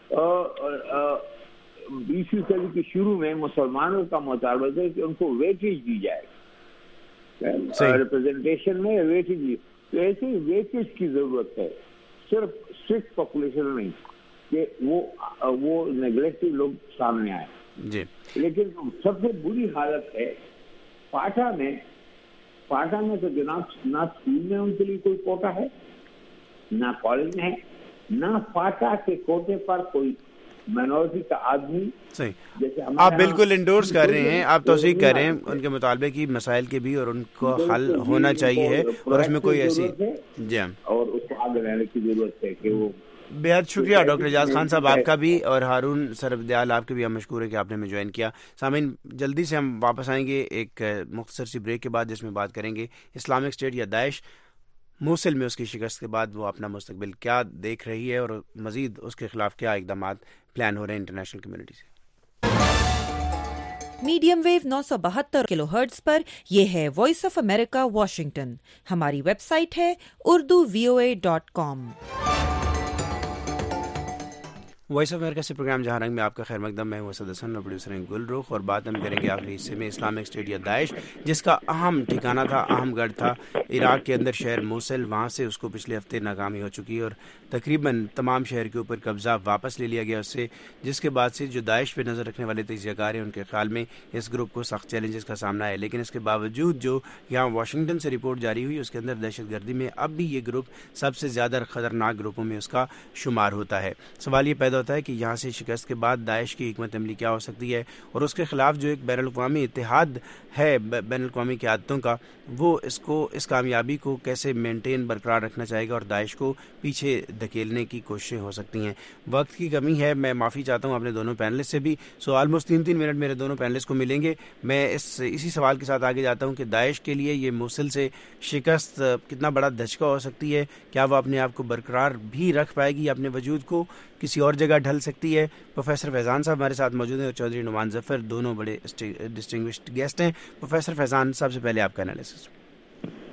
20ویں صدی کے شروع میں مسلمانوں کا مطالبہ ہے کہ ان کو ویٹیج دی جائے, ریپرزنٹیشن میں ویٹیج دی. تو ایسے ویٹیج کی ضرورت ہے, صرف اسٹرکٹ پاپولیشن نہیں کہ وہ نیگلیکٹڈ لوگ سامنے آئے. لیکن سب سے بری حالت ہے پاٹا میں تو جناب نہ اسکول میں ان کے لیے کوئی کوٹا ہے, نہ کالج میں ہے, نہ پاٹا کے کوٹے پر کوئی مائنورٹی کا آدمی.
آپ بالکل انڈورس کر رہے ہیں, آپ توثیق کر رہے ہیں ان کے مطالبے کی مسائل کے بھی, اور ان کو حل ہونا چاہیے, اور اس میں کوئی ایسی
اور اس کو آگے لانے کی ضرورت ہے کہ وہ.
بہت شکریہ ڈاکٹر اعجاز خان صاحب آپ کا بھی, اور ہارون سربدیال آپ کے بھی ہم مشکور ہے کہ آپ نے ہمیں جوائن کیا. سامعین, جلدی سے ہم واپس آئیں گے ایک مختصر سی بریک کے بعد, جس میں بات کریں گے اسلامک اسٹیٹ یا داعش موصل میں اس کی شکست کے بعد وہ اپنا مستقبل کیا دیکھ رہی ہے, اور مزید اس کے خلاف کیا اقدامات پلان ہو رہے ہیں انٹرنیشنل کمیونٹی سے.
میڈیم ویو 972 کلو ہرٹز پر یہ ہے وائس آف امریکہ واشنگٹن. ہماری ویب سائٹ ہے urduvoa.com.
وائس آف امریکہ سے پروگرام جہاں رنگ میں آپ کا خیر مقدم. میں ہوں اسد حسن اور پروڈیوسر ہیں گل رخ, اور بات ہم کریں گے آخری حصے میں اسلامک اسٹیٹ یا داعش, جس کا اہم ٹھکانہ تھا, اہم گڑھ تھا عراق کے اندر شہر موصل. وہاں سے اس کو پچھلے ہفتے ناکامی ہو چکی, اور تقریباً تمام شہر کے اوپر قبضہ واپس لے لیا گیا اس سے, جس کے بعد سے جو داعش پہ نظر رکھنے والے تجزیہ کار ہیں ان کے خیال میں اس گروپ کو سخت چیلنجز کا سامنا ہے. لیکن اس کے باوجود جو یہاں واشنگٹن سے رپورٹ جاری ہوئی, اس کے اندر دہشت گردی میں اب بھی یہ گروپ سب سے زیادہ خطرناک گروپوں میں اس کا شمار ہوتا ہے. سوال یہ پیدا ہوتا ہے کہ یہاں سے شکست کے بعد داعش کی حکمت عملی کیا ہو سکتی ہے, اور اس کے خلاف جو ایک بین الاقوامی اتحاد ہے بین الاقوامی قیادتوں کا, وہ اس کامیابی کو کیسے مینٹین برقرار رکھنا چاہے گا, اور داعش کو پیچھے دھکیلنے کی کوششیں ہو سکتی ہیں. وقت کی کمی ہے, میں معافی چاہتا ہوں اپنے دونوں پینلسٹ سے بھی. آلموسٹ 3 منٹ میرے دونوں پینلسٹ کو ملیں گے. میں اسی سوال کے ساتھ آگے جاتا ہوں کہ داعش کے لیے یہ موصل سے شکست کتنا بڑا دھچکا ہو سکتی ہے, کیا وہ اپنے آپ کو برقرار بھی رکھ پائے گی, اپنے وجود کو کسی اور جگہ ڈھل سکتی ہے. پروفیسر فیضان صاحب ہمارے ساتھ موجود ہیں, اور چودھری نعمان ظفر, دونوں بڑے ڈسٹنگوشڈ گیسٹ ہیں. پروفیسر فیضان, سب سے پہلے آپ کا انالیسس.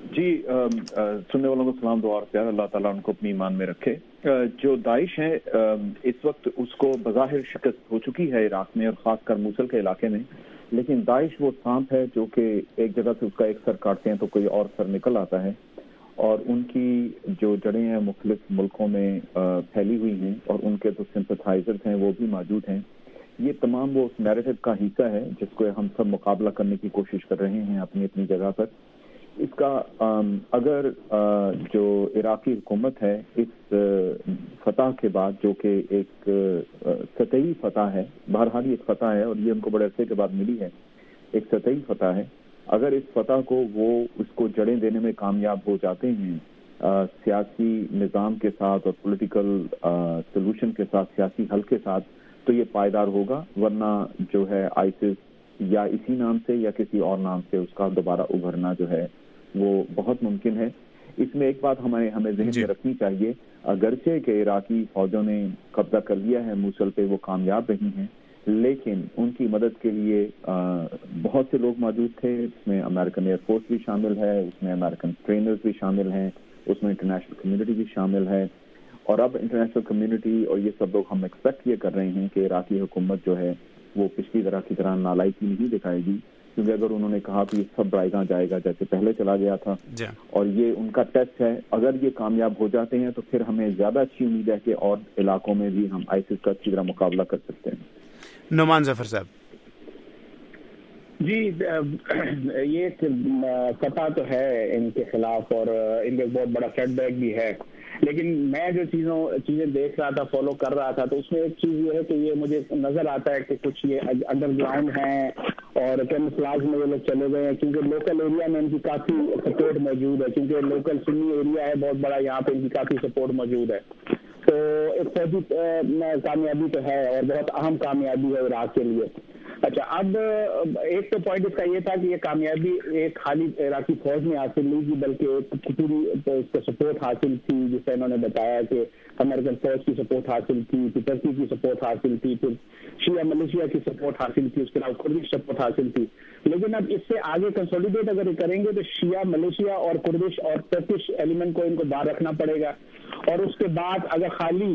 جی سننے والوں کو سلام، دعا اور پیار، اللہ تعالیٰ ان کو اپنی ایمان میں رکھے. جو داعش ہے اس وقت اس کو بظاہر شکست ہو چکی ہے عراق میں اور خاص کر موصل کے علاقے میں، لیکن داعش وہ سانپ ہے جو کہ ایک جگہ سے اس کا ایک سر کاٹتے ہیں تو کوئی اور سر نکل آتا ہے، اور ان کی جو جڑیں ہیں مختلف ملکوں میں پھیلی ہوئی ہیں اور ان کے جو سمپتھائزرز ہیں وہ بھی موجود ہیں. یہ تمام وہ اس نیریٹو کا حصہ ہے جس کو ہم سب مقابلہ کرنے کی کوشش کر رہے ہیں اپنی اپنی جگہ پر. اس کا اگر جو عراقی حکومت ہے اس فتح کے بعد، جو کہ ایک سطحی فتح ہے، بہرحال یہ ایک فتح ہے اور یہ ان کو بڑے عرصے کے بعد ملی ہے، ایک سطحی فتح ہے، اگر اس فتح کو وہ اس کو جڑیں دینے میں کامیاب ہو جاتے ہیں سیاسی نظام کے ساتھ اور پولیٹیکل سولوشن کے ساتھ، سیاسی حل کے ساتھ، تو یہ پائیدار ہوگا. ورنہ جو ہے آئسس یا اسی نام سے یا کسی اور نام سے اس کا دوبارہ ابھرنا جو ہے وہ بہت ممکن ہے. اس میں ایک بات ہمیں ذہن میں رکھنی چاہیے، اگرچہ کہ عراقی فوجوں نے قبضہ کر لیا ہے موصل پہ، وہ کامیاب رہی ہیں، لیکن ان کی مدد کے لیے بہت سے لوگ موجود تھے. اس میں امریکن ایئر فورس بھی شامل ہے، اس میں امریکن ٹرینرز بھی شامل ہیں، اس میں انٹرنیشنل کمیونٹی بھی شامل ہے. اور اب انٹرنیشنل کمیونٹی اور یہ سب لوگ ہم ایکسپیکٹ یہ کر رہے ہیں کہ عراقی حکومت جو ہے وہ پچھلی طرح کی طرح نالائکی نہیں دکھائے گی، کیونکہ اگر انہوں نے کہا کہ یہ سب رائے گاں جائے گا جیسے پہلے چلا گیا تھا، اور یہ ان کا ٹیسٹ ہے، اگر یہ کامیاب ہو جاتے ہیں تو پھر ہمیں زیادہ اچھی امید ہے کہ اور علاقوں میں بھی ہم آئسس کا اچھی طرح مقابلہ کر سکتے ہیں.
نعمان ظفر صاحب.
جی یہ فتح تو ہے ان کے خلاف اور ان کا بہت بڑا سیٹ بیک بھی ہے، لیکن میں جو چیزیں دیکھ رہا تھا، فالو کر رہا تھا، تو اس میں ایک چیز یہ ہے کہ یہ مجھے نظر آتا ہے کہ کچھ یہ انڈر گراؤنڈ ہیں اور کیموفلاج میں یہ لوگ چلے گئے ہیں، کیونکہ لوکل ایریا میں ان کی کافی سپورٹ موجود ہے، کیونکہ لوکل سنی ایریا ہے بہت بڑا، یہاں پہ ان کی کافی سپورٹ موجود ہے. تو ایک فوجی کامیابی تو ہے اور بہت اہم کامیابی ہے عراق کے لیے. اچھا، اب ایک تو پوائنٹ اس کا یہ تھا کہ یہ کامیابی ایک خالی عراقی فوج میں حاصل نہیں کی، بلکہ پوری اس کو سپورٹ حاصل تھی، جس سے انہوں نے بتایا کہ امریکن فوج کی سپورٹ حاصل تھی، پھر ترکی کی سپورٹ حاصل تھی، پھر شیعہ ملیشیا کی سپورٹ حاصل تھی، اس کے علاوہ کردش سپورٹ حاصل تھی. لیکن اب اس سے آگے کنسولیڈیٹ اگر کریں گے تو شیعہ ملیشیا اور کردش اور ترکش ایلیمنٹ کو ان کو باہر رکھنا پڑے گا، اور اس کے بعد اگر خالی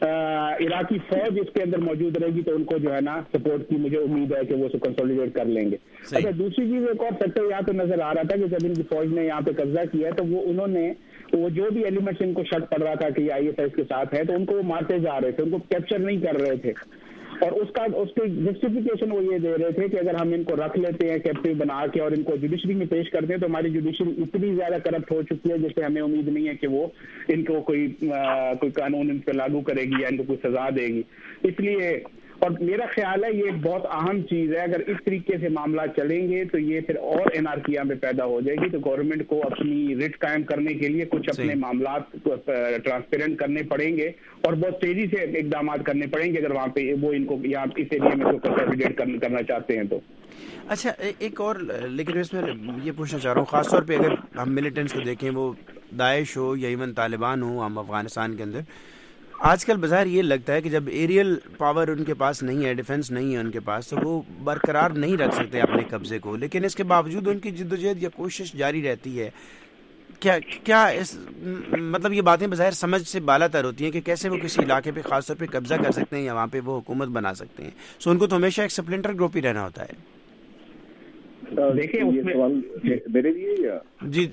عراقی فوج اس کے اندر موجود رہے گی تو ان کو جو ہے نا سپورٹ کی مجھے امید ہے کہ وہ اسے کنسولیڈیٹ کر لیں گے. اچھا، دوسری چیز ایک اور فیکٹر یہاں پہ نظر آ رہا تھا کہ جب ان کی فوج نے یہاں پہ قبضہ کیا تو وہ انہوں نے وہ جو بھی ایلیمنٹس ان کو شک پڑ رہا تھا کہ آئی ایس آئی کے ساتھ ہے تو ان کو وہ مارتے جا رہے تھے، ان کو کیپچر نہیں کر رہے تھے، اور اس کی جسٹیفیکیشن وہ یہ دے رہے تھے کہ اگر ہم ان کو رکھ لیتے ہیں کیپٹیو بنا کے اور ان کو جوڈیشری میں پیش کرتے ہیں تو ہماری جوڈیشری اتنی زیادہ کرپٹ ہو چکی ہے جس سے ہمیں امید نہیں ہے کہ وہ ان کو کوئی قانون ان پہ لاگو کرے گی یا ان کو کوئی سزا دے گی. اس لیے اور میرا خیال ہے یہ بہت اہم چیز ہے، اگر اس طریقے سے معاملات چلیں گے تو یہ پھر اور انارکیاں میں پیدا ہو جائے گی. تو گورنمنٹ کو اپنی رٹ قائم کرنے کے لیے کچھ اپنے معاملات ٹرانسپیرنٹ کرنے پڑیں گے اور بہت تیزی سے اقدامات کرنے پڑیں گے اگر وہاں پہ وہ ان کو یہاں اس ایریا میں کو کنسولیڈیٹ کرنا چاہتے ہیں تو.
اچھا، ایک اور لیکن اس میں یہ پوچھنا چاہ رہا ہوں، خاص طور پہ اگر ہم ملیٹنٹس کو دیکھیں، وہ داعش ہو یا ایون طالبان ہو ہم افغانستان کے اندر، آج کل بظاہر یہ لگتا ہے کہ جب ایریل پاور ان کے پاس نہیں ہے، ڈیفنس نہیں ہے ان کے پاس، تو وہ برقرار نہیں رکھ سکتے اپنے قبضے کو، لیکن اس کے باوجود ان کی جدوجہد یا کوشش جاری رہتی ہے. کیا اس مطلب یہ باتیں بظاہر سمجھ سے بالا تر ہوتی ہیں کہ کیسے وہ کسی علاقے پہ خاص طور پہ قبضہ کر سکتے ہیں یا وہاں پہ وہ حکومت بنا سکتے ہیں. سو ان کو تو ہمیشہ ایک سپلنٹر گروپ ہی رہنا ہوتا ہے.
دیکھیں یہ سوال میرے لیے
جی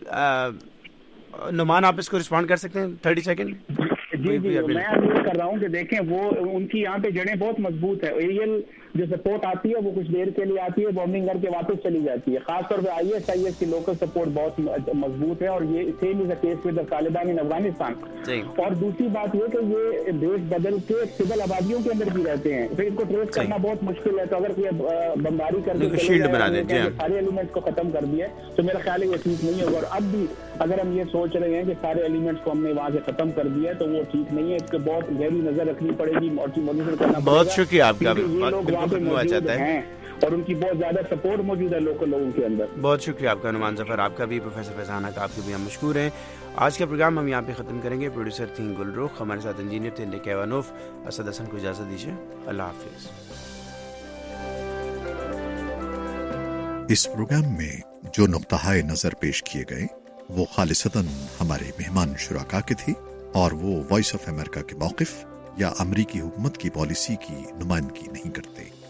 نعمان، آپ اس کو رسپونڈ کر سکتے ہیں 30 سیکنڈ.
جی میں یہ کر رہا ہوں کہ دیکھیں وہ ان کی یہاں پہ جڑیں بہت مضبوط ہے. ایریل جو سپورٹ آتی ہے وہ کچھ دیر کے لیے آتی ہے، بومبنگ کر کے واپس چلی جاتی ہے. خاص طور پہ آئی ایس کی لوکل سپورٹ بہت مضبوط ہے، اور یہ same as a case with Taliban in Afghanistan. اور دوسری بات یہ کہ یہ دیش بدل کے سول آبادیوں کے اندر بھی رہتے ہیں، پھر ان کو ٹریس کرنا بہت مشکل ہے. تو اگر کوئی بمباری کر کے سارے ایلیمنٹس کو ختم کر دیا تو میرا خیال ہے یہ ٹھیک نہیں ہوگا. اور اب بھی اگر ہم یہ سوچ رہے ہیں کہ سارے ایلیمنٹس کو ہم نے وہاں سے ختم کر دیا ہے تو وہ ٹھیک نہیں ہے. اس پہ بہت گہری نظر رکھنی پڑے گی اور مانیٹر کرنا پڑے گا.
بہت شکریہ آپ کا،
یہ لوگ وہاں پہ موجود ہیں اور ان کی بہت زیادہ سپورٹ موجود ہے لوکل لوگوں کے اندر.
بہت شکریہ آپ کا نعمان ظفر، آپ کا بھی، پروفیسر فیضان حق، آپ کے بھی ہم مشکور ہیں. آج کا پروگرام ہم یہاں پہ ختم کریں گے. پروڈیوسر تھیں گلروخ، ہمارے ساتھ انجینئر تھے نیک ایوانوف. اسد حسن کو اجازت دیجیے، اللہ حافظ.
اس پروگرام میں جو نقطۂ نظر پیش کیے گئے وہ خالصتاً ہمارے مہمان شرکا کے تھے اور وہ وائس آف امریکہ کے موقف یا امریکی حکومت کی پالیسی کی نمائندگی نہیں کرتے۔